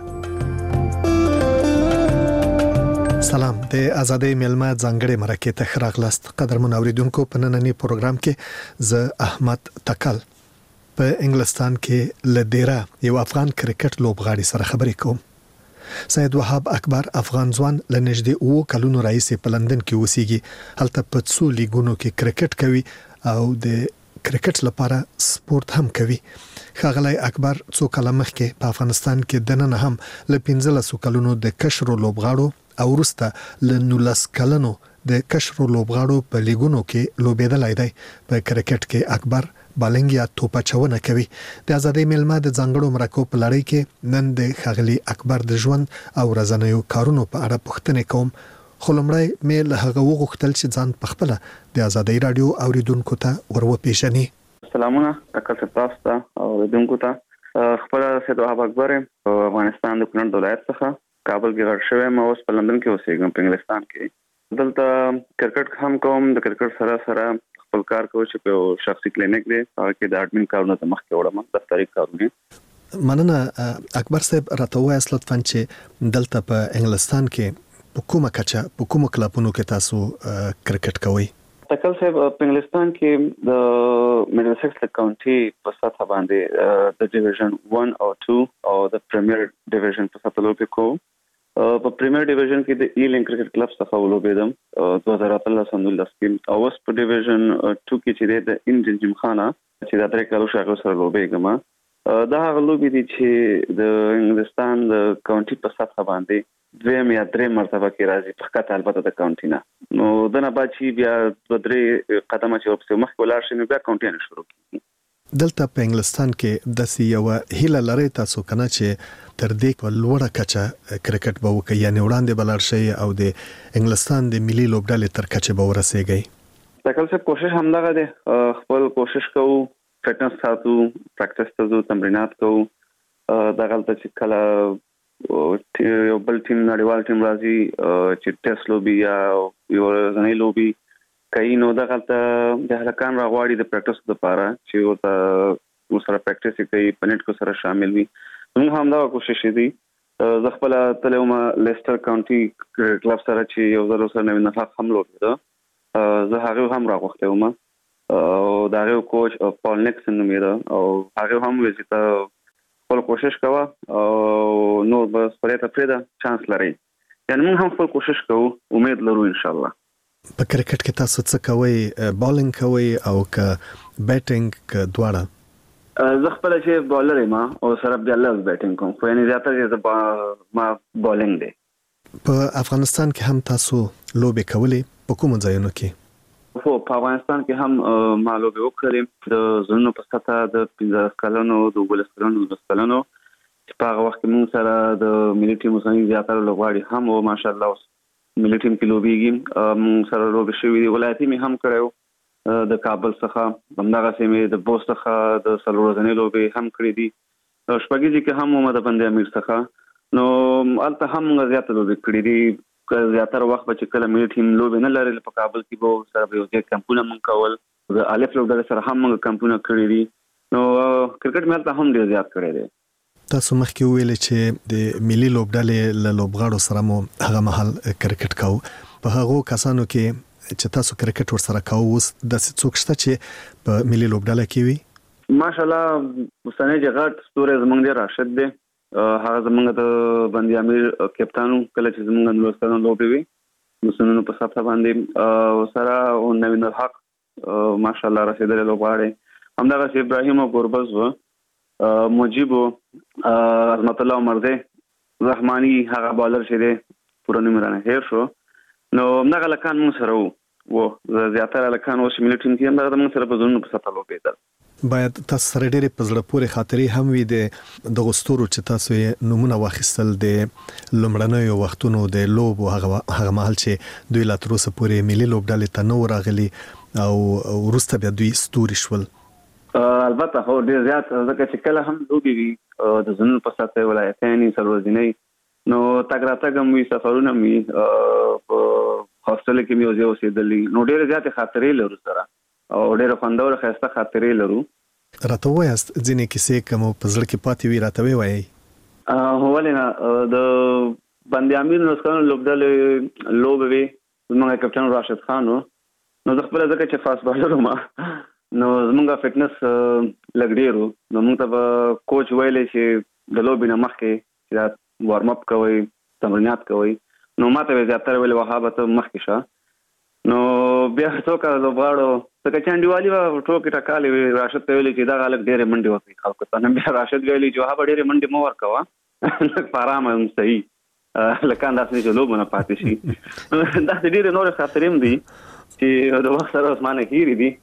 سلام، د ازادۍ میلمه ځانګړي مرکې ته ښه راغلاست. قدرمن اوریدونکو، په نننی پروګرام کې زه احمد تکل په انګلستان کې له ډیره یو افغان کرکټ لوبغاړي سره خبرې کوم. سید وهاب اکبر افغان ځوان له نږدې اووه کلونو راهیسې په لندن کې اوسېږي. هلته په څو لیګونو کې کرکټ کوي او د کرکټ لپاره سپورت هم کوي. ښاغلی اکبر څو کاله مخکې په افغانستان کې دننه هم له پنځلسو کلونو د کشرو لوبغاړو او وروسته له نولس کلنو د کشرو لوبغاړو په لیګونو کې لوبېدلی دی. په کرکټ کې اکبر بالنګ یا توپچونه کوي. د ازادۍ میلمه د ځانګړو مرکو په لړۍ کې نن د ښاغلي اکبر د ژوند او ورځنیو کارونو په اړه پوښتنې کوم، خو لومړی مې له هغه وغوښتل چې ځان پخپله د ازادۍ راډیو اوریدونکو ته ور وپېژني. سلامونه تکل تاسو ته او دونکو ته خپل سید وهاب اکبر افغانستان د کونړ ولایت څخه کابل کې غړ شوی ما اوس په لندن کې اوسېږم په انګلستان کې دلته کرکټ هم کوم د کرکټ سره سره خپل کار کوم چې په شخصي کلینیک دی هغه کې د اډمن کارونه ته مخ کې وړم دفتري کارونه. مننه اکبر صاحب راته وایي اصل لطفا چې دلته په انګلستان کې په کومه کچه په کومو کلبونو کې تاسو کرکټ کوئ؟ تکل صاحب په انګلستان کې د میډلسکس کاونټي په سطح باندې د ډیویژن ون او ټو او د پریمیر ډیویژن په سطح لوبې کوم. په پریمیر ډیویژن کې د ایلینګ کرکټ کلب څخه ولوبېدم دوه زره اتلس اندولس کې او اوس په ډیویژن ټو کې چې د انډین جمخانه چې د درې کالو شاګرد سره لوبېږم دا هغه لوبې دي چې د انګلستان د کاونټي په سطح باندې دویم یا درې مرتبه کې راځي په خاطر البته د کاونټي نه نو د نه بعد چې بیا د درې قدمه چې په مخ ولاړ شي نو بیا کاونټي نه شروع کیږي. دلته په انګلستان کې د سیاوه هیله لري تاسو کنه چې تر دې په لوړه کچه کرکټ به وکړي یعنی وړاندې بلار شي او د انګلستان د ملي لوبډلې تر کچه به ورسیږي؟ تکل څه کوشش همدغه دی خپل کوشش کوو فټنس ساتو پریکټس ته ځو تمرینات کوو دا غلطه چې کله یو بل ټیم نړیوال ټیم راځي چې ټیسټ لوبي یا یو ځنې لوبي کوي نو دا غلطه د هلکان راغواړي د پریکټس لپاره چې ورته ورسره پریکټس کوي پنيټ کو سره شامل وي. موږ هم دا کوشش دي زه خپل تلوم لیسټر کاونټي کلب سره چې یو ځل سره نوی نفاق هم لوبېده زه هغه هم راغوښته وم او دا یو کوچ پال نیکسن نومېده او هغه هم ویل چې خپل کوشش کوه او نو بس پرې ته پرېده چانس لري یعنی موږ هم خپل کوشش کوو امید لرو ان شاء الله. په کرکټ کې تاسو څه کوئ بالینګ کوئ او که بیټینګ که دواړه؟ زه خپل چې بالر یم او سره بیا لږ بیټینګ کوم خو یعنی زیاتره زه ما بالینګ دی. په افغانستان کې هم تاسو لوبې کولې په کومو ځایونو کې؟ خو په افغانستان کې هم ما لوبې وکړې د زونو په سطح د پنځه کلونو د اوولس کلونو د کلونو چې په هغه وخت کې موږ سره د ملي ټیم اوسنۍ زیاتره لوبغاړي هم او ماشاءالله اوس ملي ټیم کې لوبېږي موږ سره لوبې شوي دي ولایتي مې هم کړی د کابل څخه همدغسې مې د بوس څخه د څلور ورځنۍ لوبې هم کړې دي شپږیزې کې هم وم د بند امیر څخه نو هلته هم موږ زیاته لوبې کړې دي زیاتره وخت به چې کله ملي ټیم لوبې نه لرل په کابل کې به سره به یو ځای کمپونه موږ کول د الف لوبډلې سره هم موږ کمپونه کړي دي نو کرکټ مې هلته هم ډېر زیات کړی دی. تاسو مخکې ویل چې د ملي لوبډلې له لوبغاړو سره مو هغه مهال کرکټ کاوه په هغو کسانو کې چې تاسو کرکټ ورسره کاوه اوس داسې څوک شته چې په ملي لوبډله کې وي؟ ماشاءالله اوسنی چې غټ ستوری زموږ دی راشد دی هغه زموږ د بند امیر کپتان کله چې زموږ نولس کلن لوبې وي د سنونو په سطح باندې سره نوین الحق ماشاءالله رسېدلی لوبغاړی همدغسې ابراهیم او ګوربز و مجیب عظمت الله مرزی رحماني هغه بالر چې دی پوره نوم رانه هیر شو نو همدغه هلکان موږ سره وو زیاتره هلکان اوس ملي ټیم کې همدغه موږ سره په زونونو په سطح لوبېدل. باید تاسو سره ډېرې په زړه پورې خاطرې هم وي د دغو ستورو چې تاسو یې نومونه واخیستل د لومړنیو وختونو د لوبو هغه هغه مهال چې دوی لا تر اوسه پورې ملي لوبډلې ته نه راغلي او وروسته بیا دوی ستوري شول. البته هو ډېر زیات ځکه چې کله هم لوبې وي د زونونو په سطح ولایتیانې څلور ورځنۍ نو تګ راتګ هم وي سفرونه هم وي په هاسټل کې مې یو ځای اوسېدلي نو ډېرې زیاتې خاطرې لرو سره او ډېره خوندوره ښایسته خاطرې لرو. راته ووایاست ځینې کیسې که مو په زړه کې پاتې وي راته ووایئ. ولې نه د بند امیر نولس کلن لوبډلې لوبې وې زموږ کپټن راشد خان و نو زه خپله ځکه چې فاست بالر وم نو زموږ فټنس لږ ډېر و نو موږ ته به کوچ ویلی چې د لوبې نه مخکې چې دا وارم اپ کوئ تمرینات کوئ نو ما ته به زیاتره ویلې وهابه ته مخکې شه نو بیا څو کاله لوبغاړو ځکه چې انډیوالي به ټوکې ټکالې وې راشد ته ویلې چې دغه هلک ډېرې منډې وکړي خلکو ته نو بیا راشد ویلې چې وهابه ډېرې منډې مه ورکوه لږ په ارامه هم صحیح هلکان داسې چې لوبو نه پاتې شي داسې ډېرې نورې خاطرې هم دي چې د وخت سره اوس ما نه هېرې دي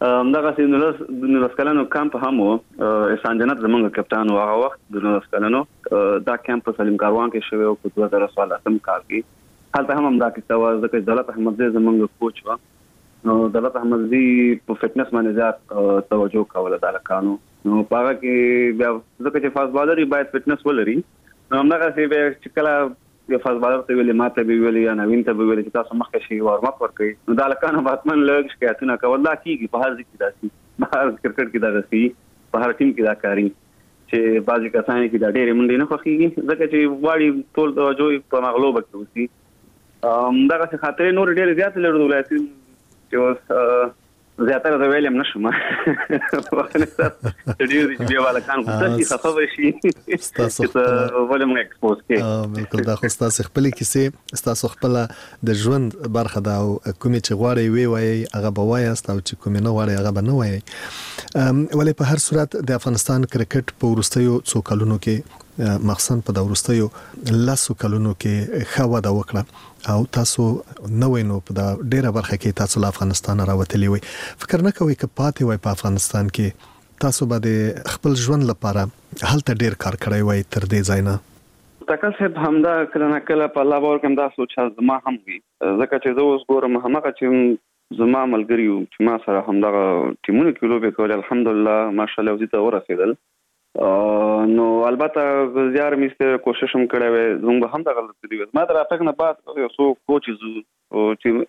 همدغسې نولس کلنو کمپ هم و احسان جنت زموږ کپټان و هغه وخت د نولس کلنو دا کمپ په سلیم کاروان کې شوی و په دوه زره څوارلسم کال کې هلته هم همدا کیسه وه ځکه چې دولت احمدزی زموږ کوچ وه نو دولت احمدزي په فټنس باندې زیات توجه کوله د الکانو نو هغه کې بیا ځکه چې فاست بالر باید فټنس ولري نو همدغه سی به چې کله د فاست بالر ته ویلي ماته به ویلي یا نوین ته به ویلي چې تاسو مخکې شي وارم اپ ورکړئ نو د الکانو باتمن لږ شکایتونه کول دا کیږي په هر ځای کې داسي په هر کرکټ کې دا داسي په هر ټیم کې دا کاری چې بعضی کسان کې دا ډېرې منډې نه خوښيږي ځکه چې واړي ټول توجه په مغلوبه کې وسی ام دغه څه خاطر نور ډېر زیات لري ولایتي چې اوس زیاتره د ویلم نشم وخت ډېر دي بیا والا کان څه خفه شي تاسو ولهم ایکسپوز کې اه بالکل دا خو تاسو خپل کیسه تاسو خپل د ژوند برخه دا او کومې چې غواړي وی وای هغه به وای است او چې کومې نه غواړي هغه به نه وای ولې په هر صورت د افغانستان کرکټ په ورستیو څو کلونو کې مخصوصا په د ورستیو لاسو کلونو کې خوا دا وکړه او تاسو نوې نو په د ډیره برخه کې تاسو له افغانستان راوتلی وي فکر نه کوئ چې پاتې وای په افغانستان کې تاسو به د خپل ژوند لپاره هلته ډیر کار کړی وای تر دې ځای نه تکل صاحب همدا کله نه کله په الله باور کوم دا سوچ زما هم وي ځکه چې زه اوس ګورم هغه چې زما ملګری یو چې ما سره همدغه ټیمونه کې لوبې کول الحمدلله ماشاءالله وزته ورسېدل نو البته زیار مې کوشش هم کړی وای زموږ هم دغه لته دی ما تر افغان نه بعد یو څو کوچز او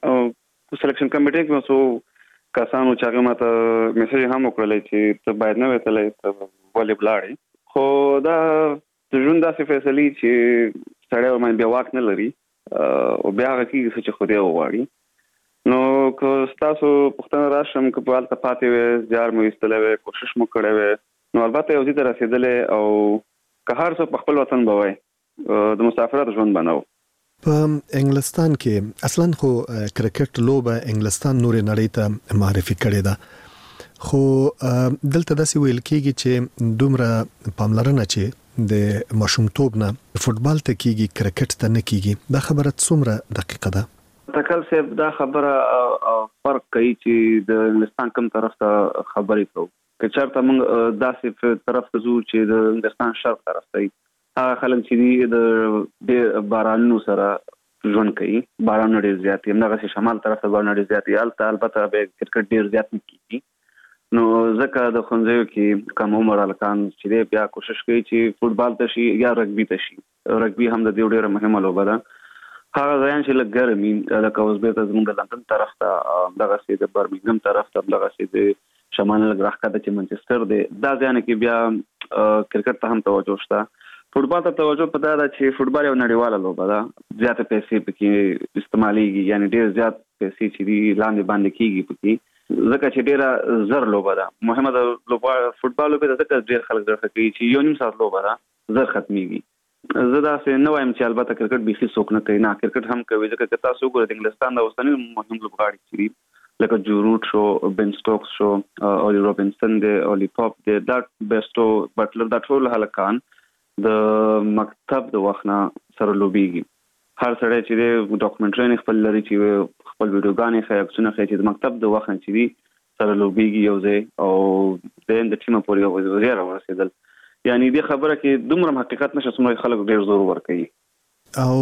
چې سلیکشن کمیټې کې څو کسانو چې هغه ماته میسج هم وکړل چې ته باید نه وتلې ته ولې بلاړې خو دا د ژوند داسې فیصلې چې سړی باندې بیا واک نه لري او بیا هغه کېږي چې خو دې وغواړي نو که تاسو پښتنه راشم که په حالت پاتې وي زیار مې ایستلی وی کوشش مو کړی وی نو البته یو ځای ته رسیدلې او که هر څه په خپل وطن به وای د مسافرت ژوند بناو په انګلستان کې اصلا خو کرکټ لوبه انګلستان نورې نړۍ ته معرفي کړې ده خو دلته داسې ویل کېږي چې دومره پاملرنه چې د ماشومتوب نه فوتبال ته کېږي کرکټ ته نه کېږي دا خبره څومره دقیقه ده تکل صاحب دا خبره فرق کوي چې د انګلستان کوم طرف ته خبرې کوو که چېرته موږ داسې طرف ته ځو چې د انګلستان شرق طرف ته هغه خلک چې دي د بارانونو سره ژوند کوي باران ډېر زیات دي همدغسې شمال طرف ته باران ډېر زیات دي هلته البته به کرکټ ډېر زیات نه کېږي نو ځکه د ښوونځیو کې کم عمر هلکان چې دی بیا کوشش کوي چې فوټبال ته شي یا رګبي ته شي رګبي هم د دې ډېره مهمه لوبه ده هغه ځایان چې لږ ګرم وي لکه اوس بېرته زموږ د لندن طرف ته همدغسې د برمنګم طرف ته همدغسې د شمال لږ راښکته چې منچستر دی دا ځایانو کې بیا کرکټ ته هم توجه شته فوټبال ته توجه په دا ده چې فوټبال یو نړیواله لوبه ده زیاته پیسې پکې استعمالیږي یعنی ډېر زیات پیسې چې دي لاندې باندې کېږي پکې ځکه چې ډېره زر لوبه ده مهمه ده لوبه فوټبال لوبه ده ځکه ډېر خلک درته کوي چې یو نیم ساعت لوبه ده زر ختمېږي زه داسې نه وایم چې البته کرکټ بیخي څوک نه کوي نه کرکټ هم کوي ځکه که تاسو وګورئ د انګلستان د اوسني مهم لوبغاړي چې دي لکه جو روټ شو بن سټوکس شو اولی روبنسن دی اولی پاپ دی دا بیسټو بټلر دا ټول هلکان د مکتب د وخت نه سره لوبېږي هر سړی چې دی ډاکومنټري خپل لري چې خپل ویډیوګانې ښایي عکسونه ښایي چې د مکتب د وخت نه چې دي سره لوبېږي یو ځای او د د ټیمه پورې زیاره ورسېدل یعنی دې خبره کې دومره حقیقت نشه څومره خلک ډېر زور ورکوي او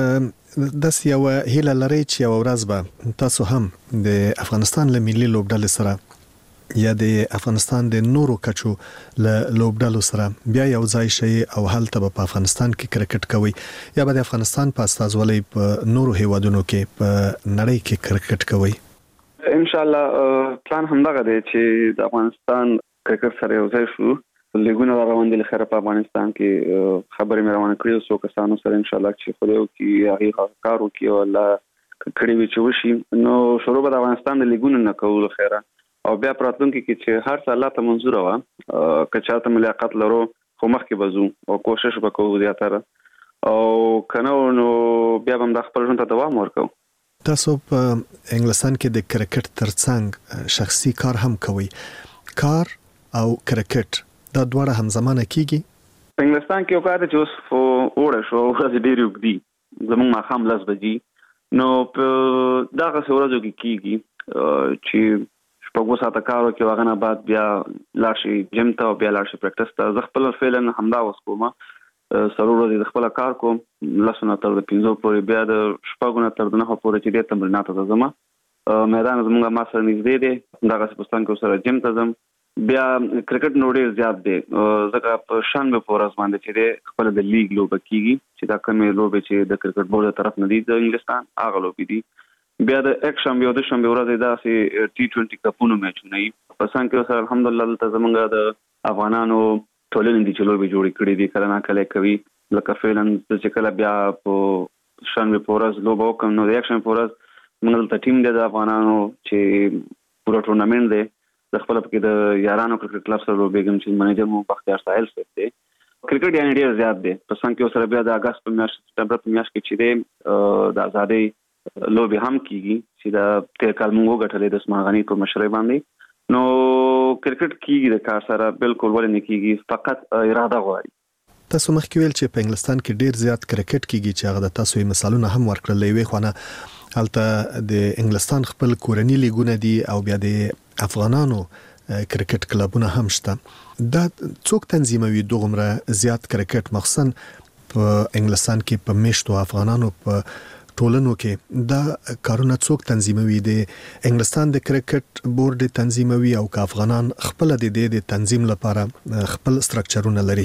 داسې یو هیله لرئ چې یو ورځ به تاسو هم د افغانستان له ملي لوبډلې سره یا د افغانستان د نورو کچو له لوبډلو سره بیا یو ځای شئ او هلته به په افغانستان کې کرکټ کوئ یا به د افغانستان په استازولۍ په نورو هیوادونو کې په نړۍ کې کرکټ کوئ ان شاء الله پلان همدغه دی چې د افغانستان کرکټ سره یو ځای شو لیګونه روان دي لخر په افغانستان کې خبرې مې روانه کړې څو کسانو سره ان شاء الله چې خو یو کې هغه کار وکړي او الله کړي وي چې وشي نو شروع به د افغانستان د لیګونو نه کوو خیره او بیا پراتونکو کې چې هر څه الله ته منظور و که چاته ملاقات لرو خو مخکې بزو او کوشش وکړو زیاتره او کنه نو بیا هم د خپل ژوند ته دوام ورکو تاسو په انګلستان کې د کرکټ ترڅنګ شخصي کار هم کوي کار او کرکټ دا دواړه همزمانه کیږي په انګلستان کې یو کار چې اوس وړه شو ورځ ډېر وګدي زموږ ماښام لس بجې نو په دغه ورځو کې کیږي چې شپږ ساعته کار وکړي هغه نه بعد بیا لاړ شي جیم ته او بیا لاړ شي پریکټس ته زه خپل فعلا همدا اوس کوم سرور ورځې د خپل کار کوم لسونه تر پنځو پورې بیا د شپږونه تر نهو پورې چې د تمرینات ته ځم میدان زموږه ما سره نږدې دی دغه پاکستان کې سره جیم ته ځم بیا کرکټ نو ډېر زیات دی ځکه په شنبه په ورځ باندې چې دی خپل د لیګ لوبه کیږي چې دا کومې لوبې چې د کرکټ بورډ طرف نه دي د انګلستان هغه لوبې دي بیا د یک شنبه او د شنبه ورځ داسې ټي ټوینټي کپونو میچونه وي په څنګه کې سره الحمدلله دلته زمونږ د افغانانو ټولنې دي چې لوبې جوړې کړې دي کله نه کله کوي لکه فعلا چې کله بیا په شنبه په ورځ لوبه وکړم نو د یک شنبه په ورځ موږ دلته ټیم دی د افغانانو چې پوره ټورنمنټ دی د خپل پکې د یارانو کرکټ کلب سره لوبېږم چې منیجر مو بختیار ساحل صاحب دی کرکټ یعنی ډېر زیات دی په څنګه کې سره بیا د اگست په میاشت سپتمبر په میاشت کې چې دی د ازادۍ لوبې هم کیږي چې د تیر کال موږ غټلې د اسماعیل غنی په مشرۍ باندې نو کرکټ کیږي د کار سره بالکل ولې نه کیږي فقط اراده غواړي تاسو مخکې ویل چې په انګلستان کې ډیر زیات کرکټ کیږي چې هغه د تاسو مثالونه هم ورکړل وی خو نه هلته د انګلستان خپل کورنی لیګونه دي او بیا د افغانانو کرکټ کلبونه هم شته دا څوک تنظیموي دغمره زیات کرکټ مخصوصا په انګلستان کې په میشتو افغانانو په ټولنو کې دا کارونه څوک تنظیموي د انګلستان د کرکټ بورډ تنظیموي او که افغانان خپل د دې د تنظیم لپاره خپل سټرکچرونه لري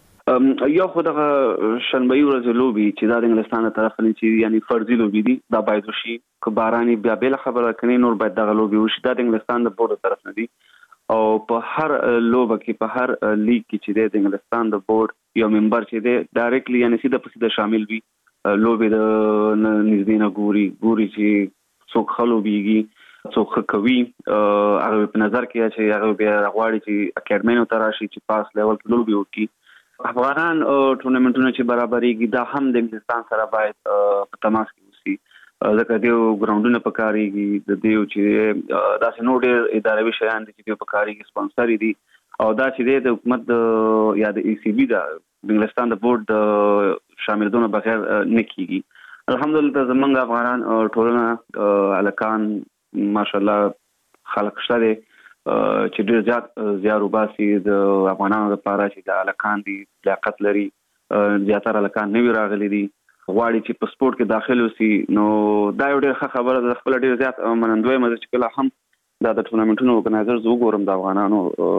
یو خو دغه شنبه ورځ لوبي چې د انګلستان طرف نه چې یعنی فرضي لوبي دي دا باید وشي که باراني بیا بل خبره کني نور باید دغه لوبي وشي د انګلستان د بورډ طرف نه دي او په هر لوبه کې په هر لیګ کې چې د انګلستان د بورډ یو ممبر چې دی ډایرکټلی یعنی سیده په سیده شامل وي لوبي د نږدې نه ګوري ګوري چې څوک خلوبيږي څوک کوي هغه په نظر کې چې هغه بیا غواړي چې اکیډمینو تراشي چې پاس لیول کې لوبي وکړي افغانان ټورنمنټونه چې برابرېږي دا هم د انګلستان سره باید په تماس کې وسی ځکه دیو ګراوندونه پکاريږي د دیو چې داسې نو ډېر اداري شیان دي چې دیو پکاريږي سپانسري دي او دا چې د حکومت یا د ای سی بی دا د انګلستان د بورډ شاملونه بغیر نه کیږي الحمدلله زمونږ افغانان ټولنه الکان ماشاءالله خلق شته چې ډېر زیات زیارو باسي د افغانانو لپاره چې د الکان دي لیاقت لري زیاتره الکان نوی راغلي دي غواړي چې په سپورت کې داخل وسی نو دا یو ډېر ښه خبره ده خپل ډېر زیات منندوی مزه چې کله هم دا د ټورنمنټونو اورګنایزرز وګورم د افغانانو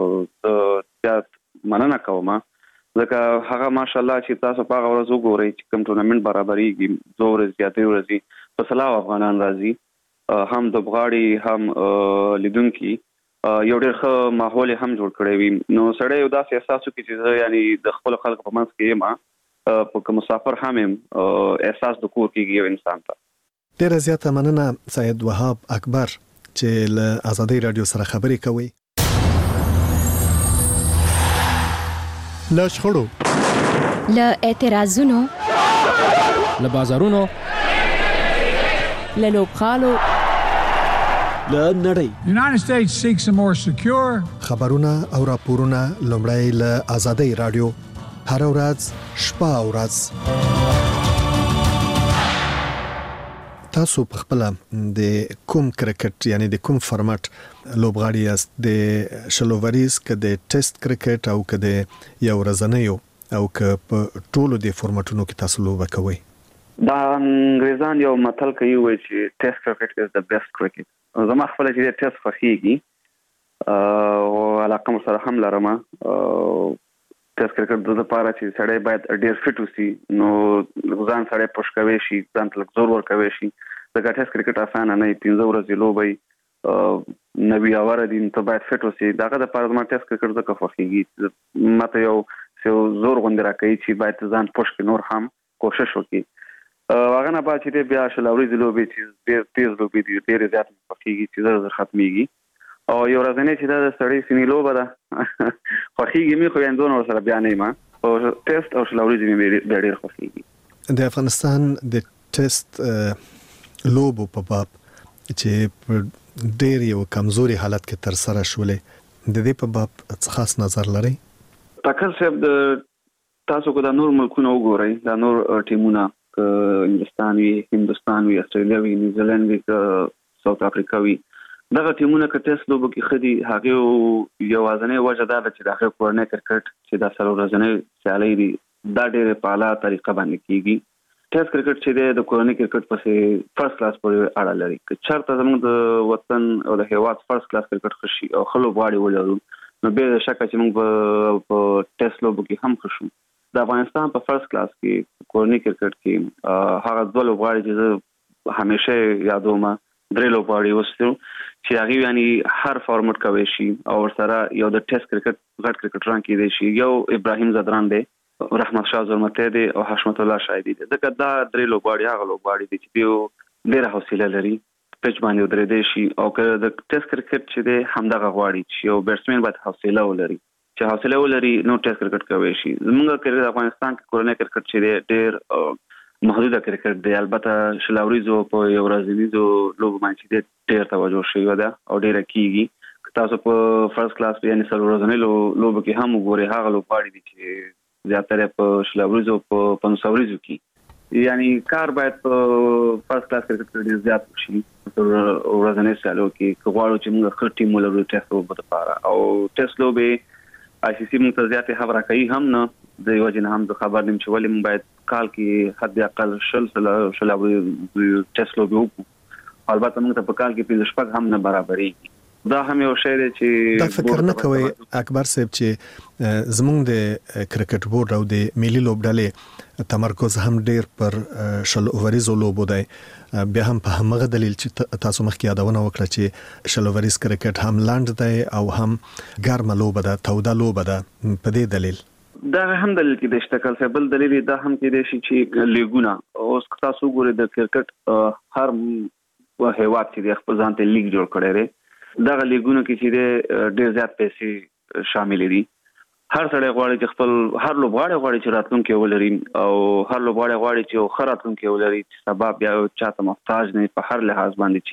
د زیات مننه کوم ځکه هغه ماشاءالله چې تاسو په هغه ورځ وګورئ چې کوم ټورنمنټ برابرېږي زه ورځ زیاتې ورځي په سلاو افغانان راځي هم د بغاړي هم لیدونکي یو ډېر ښه ماحول هم جوړ کړی وي نو سړی یو داسې احساس وکړي چې یعنی د خپل خلکو په منځ کې یم په مسافر هم یم احساس د کور کېږي یو انسان ته ډېره زیاته مننه سید وهاب اکبر چې له ازادۍ رادیو سره خبرې کوي له شخړو له اعتراضونو له بازارونو له لوبغالو له نړۍ United States seeks a more secure خبرونه او راپورونه لومړی له ازادۍ رادیو هر ورځ شپه او ورځ تاسو په خپل د کوم کرکټ یعنی د کوم فارمټ لوبغاړي یاست د شلووریز که د ټیسټ کرکټ او که د یو ورځنیو او که په ټولو د فارمټونو کې تاسو لوبه کوئ دا انګریزان یو متل کوي وایي چې ټیسټ کرکټ از د بیسټ کرکټ زما خپل چې د ټیسټ خوښیږي او علاقه سره هم لرم ټیسټ کرکټ د لپاره چې سړی باید ډیر فټ وسی نو ځان سړی پوش کوي شي ځان تل زور ور کوي شي دا ټیسټ کرکټ اسانه نه پنځه ورځې لوبي نوی اور دي ته باید فټ وسی داغه د لپاره ما ټیسټ کرکټ د خوښیږي ماته یو څو زور غونډه راکړي چې باید ځان پوش کې نور هم کوشش وکړي هغه نه پات چې بیا شلوري زلوبي چې ډېر تیز لوبي دي ډېر زیات خوښیږي چې زر زر ختميږي او یو ورځنی چې دا سړی سینې لوبه ده خوښیږي مې خو یاندونه سره بیا نه ما او ټیسټ او شلوري زمي ډېر خوښیږي د افغانستان د ټیسټ لوبو په باب چې ډېر یو کمزوري حالت کې تر سره شولې د دې په باب خاص نظر لري ټاکل صاحب د تاسو کو د نور ملکونو وګورئ د نور ټیمونه انګلستان وی هندستان وی استرالیا وی نیوزیلند وی ساوث افریقا وی دغه ټیمونه که ټیسټ لوبو کې خدي هغه یو ځنې وجه دا چې دغه کورنۍ کرکټ چې د سره ورځنی سیالي دي دا ډېر په اعلی طریقه باندې کیږي ټیسټ کرکټ چې دی د کورنۍ کرکټ پسې فرست کلاس پورې اړه لري که چېرته زموږ د وطن او د هیواد فرست کلاس کرکټ ښه شي او ښه لوبغاړي ولرو نو بې شکه چې موږ په ټیسټ لوبو کې هم ښه شو. د افغانستان په فرست کلاس کې کورنۍ کرکټ کې هغه دوه لوبغاړي چې زه همیشه یادوم درې لوبغاړي وستو چې هغه یعنی هر فارمټ کوي شي او ورسره یو د ټیسټ کرکټ غټ کرکټران کې دی شي یو ابراهیم زدران دی رحمت شاه زلمته دی او حشمت الله شایدی دی ځکه دا درې لوبغاړي هغه لوبغاړي دي چې یو ډېر حوصله لري پچ باندې درې دی شي او که د ټیسټ کرکټ چې دی همدغه غواړي چې یو بیټسمن باید حوصله ولري چې حوصله ولري نو ټیسټ کرکټ کوي شي. زموږ کرکټ افغانستان کې کورنۍ کرکټ چې دی ډېر محدوده کرکټ دی البته شلاوریزو په یو ورځنیزو لوبو باندې دی ډېر توجه شوی ده او ډېر کیږي تاسو په فرست کلاس یعنی څلور ورځنۍ لوبو کې هم وګورئ هغه لوبغاړي دي چې زیاتره په شلاوریزو په پنځوریزو کې یعنی کار باید په فرست کلاس کرکټ کې زیات شي تر ورځنۍ سالو کې کوغواړو چې موږ خپل ټیم ولرو ټیسټ لوبو لپاره او ټیسټ لوبې آی سی سی موږ ته زیاتې خبره کوي هم نه د یو جن هم د خبر نیم چې ولې موږ باید کال کې حد اقل شل سل شلاوي ټیسټ لوبې وکړو البته موږ ته په کال کې پنځه شپږ هم نه برابرېږي. دا هم یو شی دی چې دا فکر نه کوي اکبر صاحب چې زموږ د کرکټ بورډ او د ملي لوبډلې تمرکز هم ډیر پر شل اووریزو لوبو دی بیا هم په همغه دلیل چې تاسو مخکې یادونه وکړه چې شل اووریز کرکټ هم لاند دی او هم ګرمه لوبه ده توده لوبه ده په دې دلیل دا هم دلیل کې د اشتکل څه بل دلیل دا هم کې دی چې لیګونه اوس تاسو ګورئ د کرکټ هر هیواد چې خپل ځان ته لیګ جوړ کړی دی دغه لیګونو کې چې ډېر زیات پیسې شامل دي هر سړی غواړي چې خپل هر لوبغاړی غواړي چې راتلونکي ولري او هر لوبغاړی غواړي چې خو راتلونکي ولري چې سبب بیا چاته محتاج نه په هر لحاظ باندې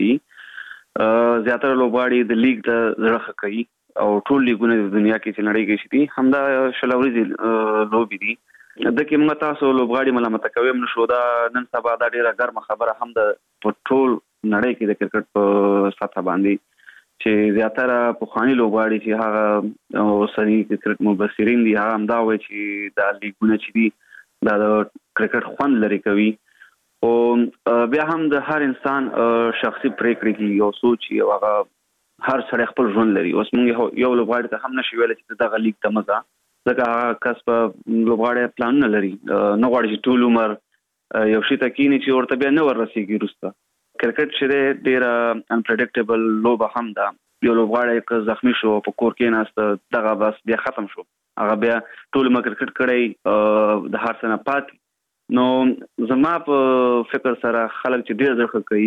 چی زیاتره لوبغاړي د لیګ ته زړه کوي او ټول لیګونه د دنیا کې چې نړۍ کې شي همدا شلوري لوبي دي د کې موږ تاسو لوبغاړي ملامت کوي نو شو دا نن سبا دا ډیره ګرمه خبره هم د ټول نړۍ کې د کرکټ په سطح باندې چې زیاتره په خواني لوبغاړي چې هغه اوسنی کرکټ مبصرین دي هغه هم دا وایي چې دا لیګونه چې دي دا د کرکټ خوند لري کوي او بیا هم د هر انسان شخصي پریکړې کې یو سوچ یو هغه هر سړی خپل ژوند لري اوس موږ یو لوبغاړي ته هم نشي ویل چې دغه لیګ ته مزه ځکه هغه کس په لوبغاړي پلان نه لري نه غواړي چې ټول عمر یو شي ته کینی چې ورته بیا نه ورسیږي وروسته. کرکټ چې ډېر انپریډکټیبل لوبه هم ده یو لوبغاړی که زخمی شو په کور کې ناست دغه بس بیا ختم شو هغه بیا ټول ما کرکټ کړی د هر څه نه پات نو زما په فکر سره خلک چې ډېر ځخه کوي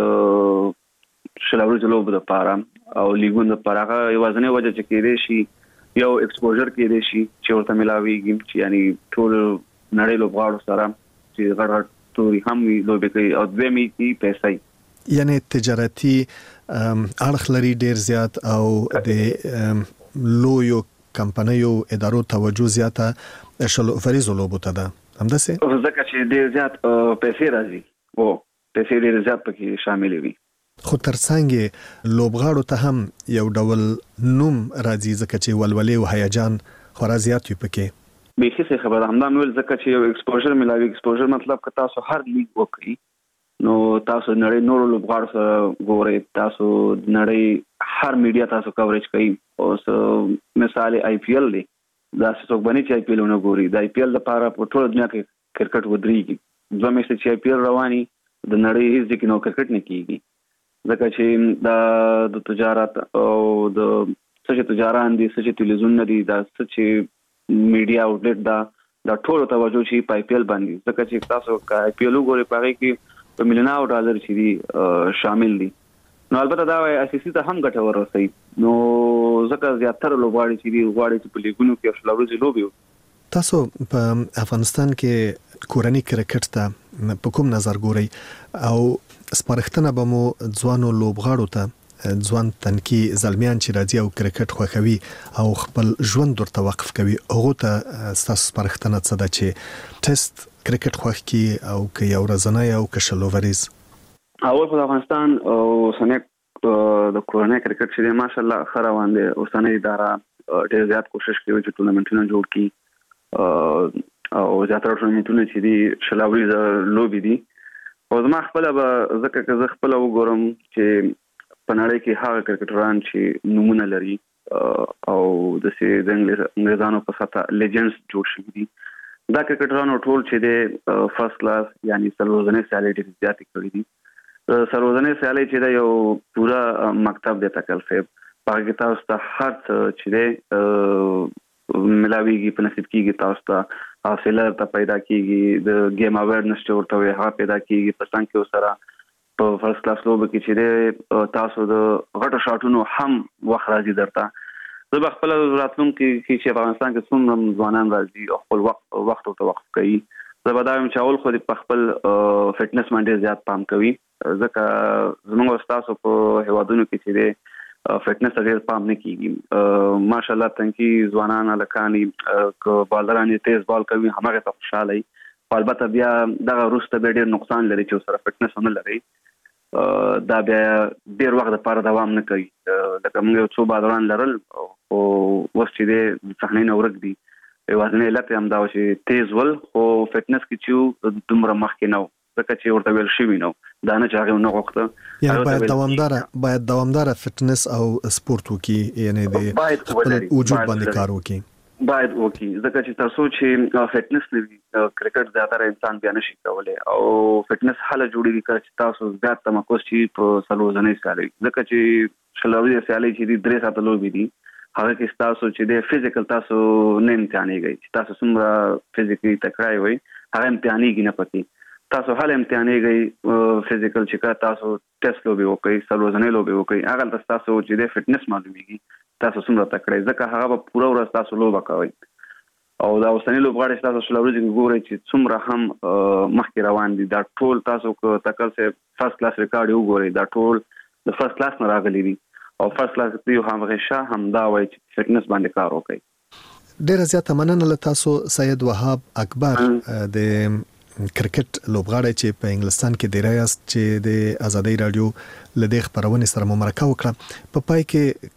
د شلاوري لوبه لپاره او لیګونو لپاره هغه یوازنی وجه چې کېدې شي یو ایکسپوژر کېدې شي چې ورته ملاويږي چې یعنی ټول نړۍ لوبغاړو سره چې غړ توري هم لوبې کوي او دوی می پیسې یعنی تجارتي اړخ لري ډیر زیات او د لویو کمپنیو ادارو توجه زیاته شل اووریزو لوبو ته ده همداسې ځکه چې ډیر زیات پیسې راځي او پیسې ډیر زیات پکې شامل وي خو ترڅنګ لوبغاړو ته هم یو ډول نوم راځي ځکه چې ولولې او هیجان خورا زیات وي پکې به هیڅ خبره همدا مول ځکه چې یو ایکسپوژر ملاوي ایکسپوژر مطلب که تاسو هر لیګ وکړي نو تاسو نړۍ نور لوبغاړو سره ګورئ تاسو نړۍ هر میډیا تاسو کوریج کوي اوس مثال آی پی ایل دی دا څوک باندې چې آی پی ایل نه ګوري د آی پی ایل لپاره په ټول دنیا کې کرکټ ودرېږي دوه میاشتې چې آی پی ایل رواني د نړۍ هیڅ ځکه نو کرکټ نه کیږي ځکه چې د تجارت او د څه تجاران دي څه تلویزیون دي دا څه میډیا آوټلیټ دا دا ټول توجه شي په آی پی ایل باندې ځکه چې تاسو کا آی پی ایل وګورئ پاره کې په ملیونو ډالر چې دي شامل دي نو البته دا آی سی سی ته هم ګټور رسي نو ځکه زیاتره لوبغاړي چې دي غواړي چې په لیګونو کې شلوري لوبي تاسو په افغانستان کې کورنۍ کرکټ ته په کوم نظر ګورئ او سپارښتنه به مو ځوانو لوبغاړو ته ځوان تنکی زلمیان چې راځي او کرکټ خوښوي او خپل ژوند ورته وقف کوي هغه ته تاسو سپارښتنه څه ده چې ټیسټ کرکټ خوښ کی او که یو ورځنی او که شلووریز اول په افغانستان او سنک د کورنۍ کرکټ چې ماشاءالله خره باندې اوسنۍ اداره ډېر زیات کوشش کوي چې ټورنمنټونه جوړ کړي او زیاتره ټورنمنټونه چې دي شلاوري لوبي دي او زما خپل به ځکه که زه خپل وګورم چې په نړۍ کې هغه کرکټران چې نمونه لري او د سي د انګلیزانو په ساته لیجنډز جوړ شوي دي دا کرکټران ټول چې د فرست کلاس یعنی سرورځنې سیالي ډېر زیاتې کړې دي سرورځنې سیالي چې دا یو پورا مکتب دی تکل صاحب په هغه تاسو ته هر څه چې دی ملاویږي په نصیب کېږي تاسو ته حاصله ته پیدا کېږي د گیم اویرنس چې ورته وي هغه پیدا کېږي په څنګ کې سره په فرست کلاس لوبه کې چې دی تاسو د غټو شاټونو هم وخت راځي درته زه به خپل راتلونکي کې چې افغانستان کې څومره ځوانان راځي او خپل وخت وخت ته وقف کوي زه به دا وایم چې اول خو په خپل فټنس باندې زیات پام کوي ځکه زموږ تاسو په هیوادونو کې چې دی فټنس ډېر پام نه کیږي ماشاءالله تنکي ځوانان الکاني ک بالران تیز بال کوي همغه ته خوشاله وي البته بیا دغه روسته به ډېر نقصان لري چې سره فټنس نه لري دا بیا ډېر وخت لپاره دوام نه کوي لکه موږ یو څو بالران لرل او اوس چې دی صحنې نه ورک دي یوازینی علت یې همدا و چې تیز ول خو فټنس کې چې دومره مخکې نه و ځکه چې ورته ویل شوي نه و دا نه چې هغې ونه غوښته یعنې باید دوامداره باید دوامداره فټنس او سپورت وکړي یعنې د خپل وجود باندې کار وکړي باید وکړي ځکه چې تاسو چې فټنس نه وي کرکټ زیاتره انسان بیا نشي کولی او فټنس حاله جوړېږي کله چې تاسو زیات تمرکز شي په څلورځنۍ سیالۍ ځکه چې شلوري سیالۍ چې دي درې ساعته لوبې دي هغه کې تاسو چې د فزیکل تاسو نه امتحانېږئ چې تاسو څومره فزیکلي تکړه وئ هغه امتحانېږي نه پکې تاسو هله امتحانېږئ فزیکل چې کله تاسو ټیسټ لوبې وکړئ څلورځنۍ لوبې وکړئ هغه تاسو چې د فټنس معلومیږي تاسو څومره تکړه ځکه هغه به پوره ورځ تاسو لوبه کوئ او دا اوسنۍ لوبغاړي تاسو شلوري ګورئ چې څومره هم مخکې روان دي دا ټول تاسو کو تکل سه فرست کلاس ریکارډ وګورئ دا ټول د فرست کلاس نه راغلي دي او فرست کلاس دی هم غشا هم دا وایي چې فټنس باندې کار وکړي ډیره زیاته مننه له تاسو سید وهاب اکبر د کرکټ لوبغاړی چې په انګلستان کې دی راست چې د ازادي رادیو لدې خبرونه سره مرکه وکړه په پای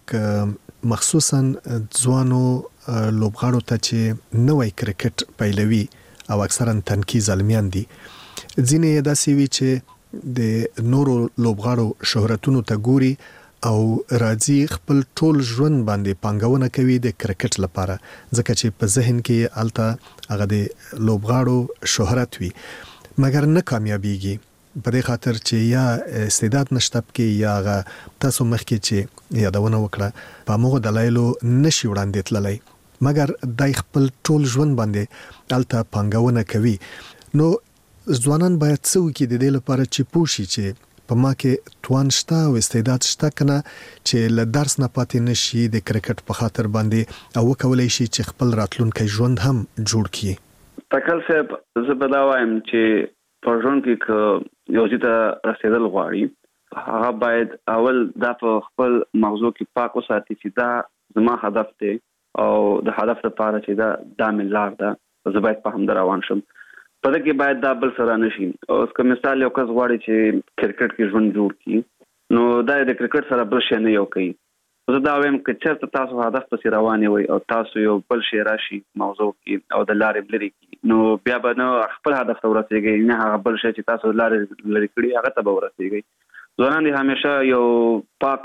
کې مخصوصا ځوانو لوبغاړو ته چې نوې کرکټ پیلوي او اکثرا تنکي زلمیان دي ځینې داسې وی چې د نورو لوبغاړو شهرتونو ته ګوري او راځي خپل ټول ژوند باندې پانګونه کوي د کرکټ لپاره ځکه چې په ذهن کې الته هغه د لوبغاړو شهرت وي مګر نه کامیابیږي په دې خاطر چې یا استعداد نشته کې یا هغه تاسو مخکې چې یادونه وکړه په موږ دلایلو نشي وړاندې تللی مګر دای خپل ټول ژوند باندې الته پانګونه کوي نو ځوانان باید څه وکړي د دې لپاره چې پوه شي چې په ما کې توان شته او استعداد شته کنه چې له درس نه پاتې نشي د کرکټ په خاطر باندې او وکولای شي چې خپل راتلونکي ژوند هم جوړ کړي تکل صاحب زه به دا وایم چې په ژوند کې یو ځای ته رسیدل غواړي هغه باید اول دا په خپل موضوع کې پاک وساتي چې دا زما هدف دی او د هدف لپاره چې دا د ملار ده زه باید په هم روان شم په دې کې باید دا بل سره نشي او که مثال یو کس غواړي چې کرکټ کې ژوند جوړ کړي نو دا د کرکټ سره بل شي نه یو کوي زه دا وایم چې چېرته تاسو هدف پسې روان وي او تاسو یو بل شي راشي موضوع کې او د لارې لري نو بیا به نو خپل هدف ته ورسیږئ نه هغه بل شي چې تاسو لارې لري کړی هغه ته به ورسیږئ ځوانان دي همیشه یو پاک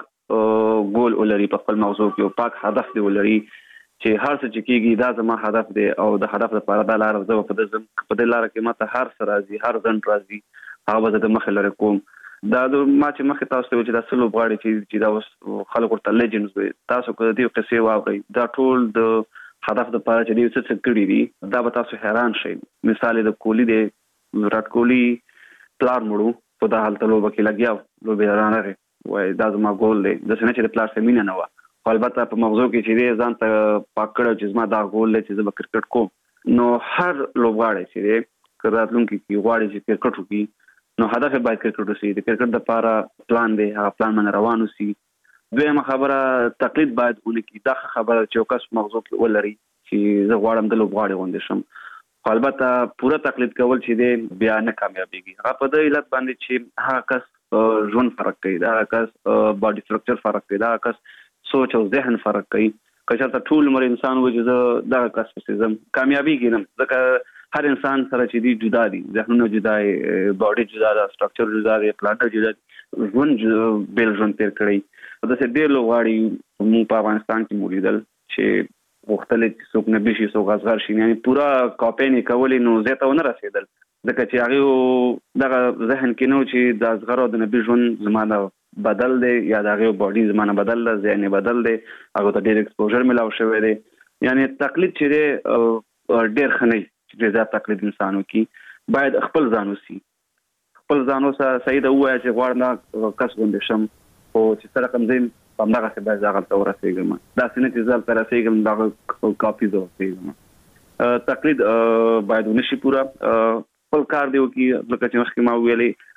ګول ولري په خپل موضوع کې یو پاک هدف دی ولري چې هر څه چې کېږي دا زما هدف دی او د هدف لپاره دا لار زه په دې ځم په دې لار کې ماته هر څه راځي هر ځند راځي هغه به د مخې لري کوم دا ما چې مخې تاسو ته چې دا څه لوبغاړي چې چې دا اوس خلک ورته لیجنډز وي تاسو کو دې قصې واورئ دا ټول د هدف لپاره چې دې څه څه کړي دي دا به تاسو حیران شئ مثال د کولی دی وراټ کولی پلار مړو په دا حالت لوبه کې لګیا لوبې رانغه وای دا زما ګول دی د سینې چې د پلار سمینه نه و البته په موضوع کې چې دې ځان ته پاکړو چې زما دا ګول دی چې زه به کرکټ کوم نو هر لوبغاړی چې دی کړهتلونکي کې غواړي چې کرکټ وکړي نو هدف باید کرکټ وسی د کرکټ لپاره پلان دی هغه پلان باندې روان وسی دویمه خبره تقلید باید ونکړي دا خبره چې یو کس موضوع کې ولري چې زه غواړم د لوبغاړي غوندې شم البته پوره تقلید کول چې دی بیا نه کامیابیږي هغه په دې علت باندې چې هغه کس ژوند فرق کوي دا کس باډي سټرکچر فرق کوي دا کس سوچ او ذهن فرق کوي که چېرته ټول عمر انسان و چې زه دغه کس پسې ځم کامیابیږي نه ځکه هر انسان سره چې دی جدا دي ذهنونه جدا دي باډي جدا ده سټرکچر جدا دی پلان جدا دی ژوند بیل ژوند تیر کړی دا څه ډیر لوغاړي مو په افغانستان کې مولیدل چې وختل چې څوک نه بشي څوک اصغر شي یعنی پورا کاپین کولې نو زه ته نه رسیدل ځکه چې هغه دغه ذهن کې نو چې د اصغر او د نبی ژوند زمانه بدل دی یا دغه باډي زمانه بدل دی ذهن بدل دی هغه ته ډیر ایکسپوژر ملاو شوی دی یعنی تقلید چې ډیر خنۍ چې زیات تقلید انسانو کې باید خپل ځانو سي خپل ځانو سره سید وایي چې غواړم کس غونډه شم او چې سره کوم ځین په هغه څه باید ځاګل تور رسېږم دا سینه چې ځل تر رسېږم دا کاپی زو رسېږم تقلید باید ونشي پورا خپل کار دیو کې لکه چې مخکې ما ویلې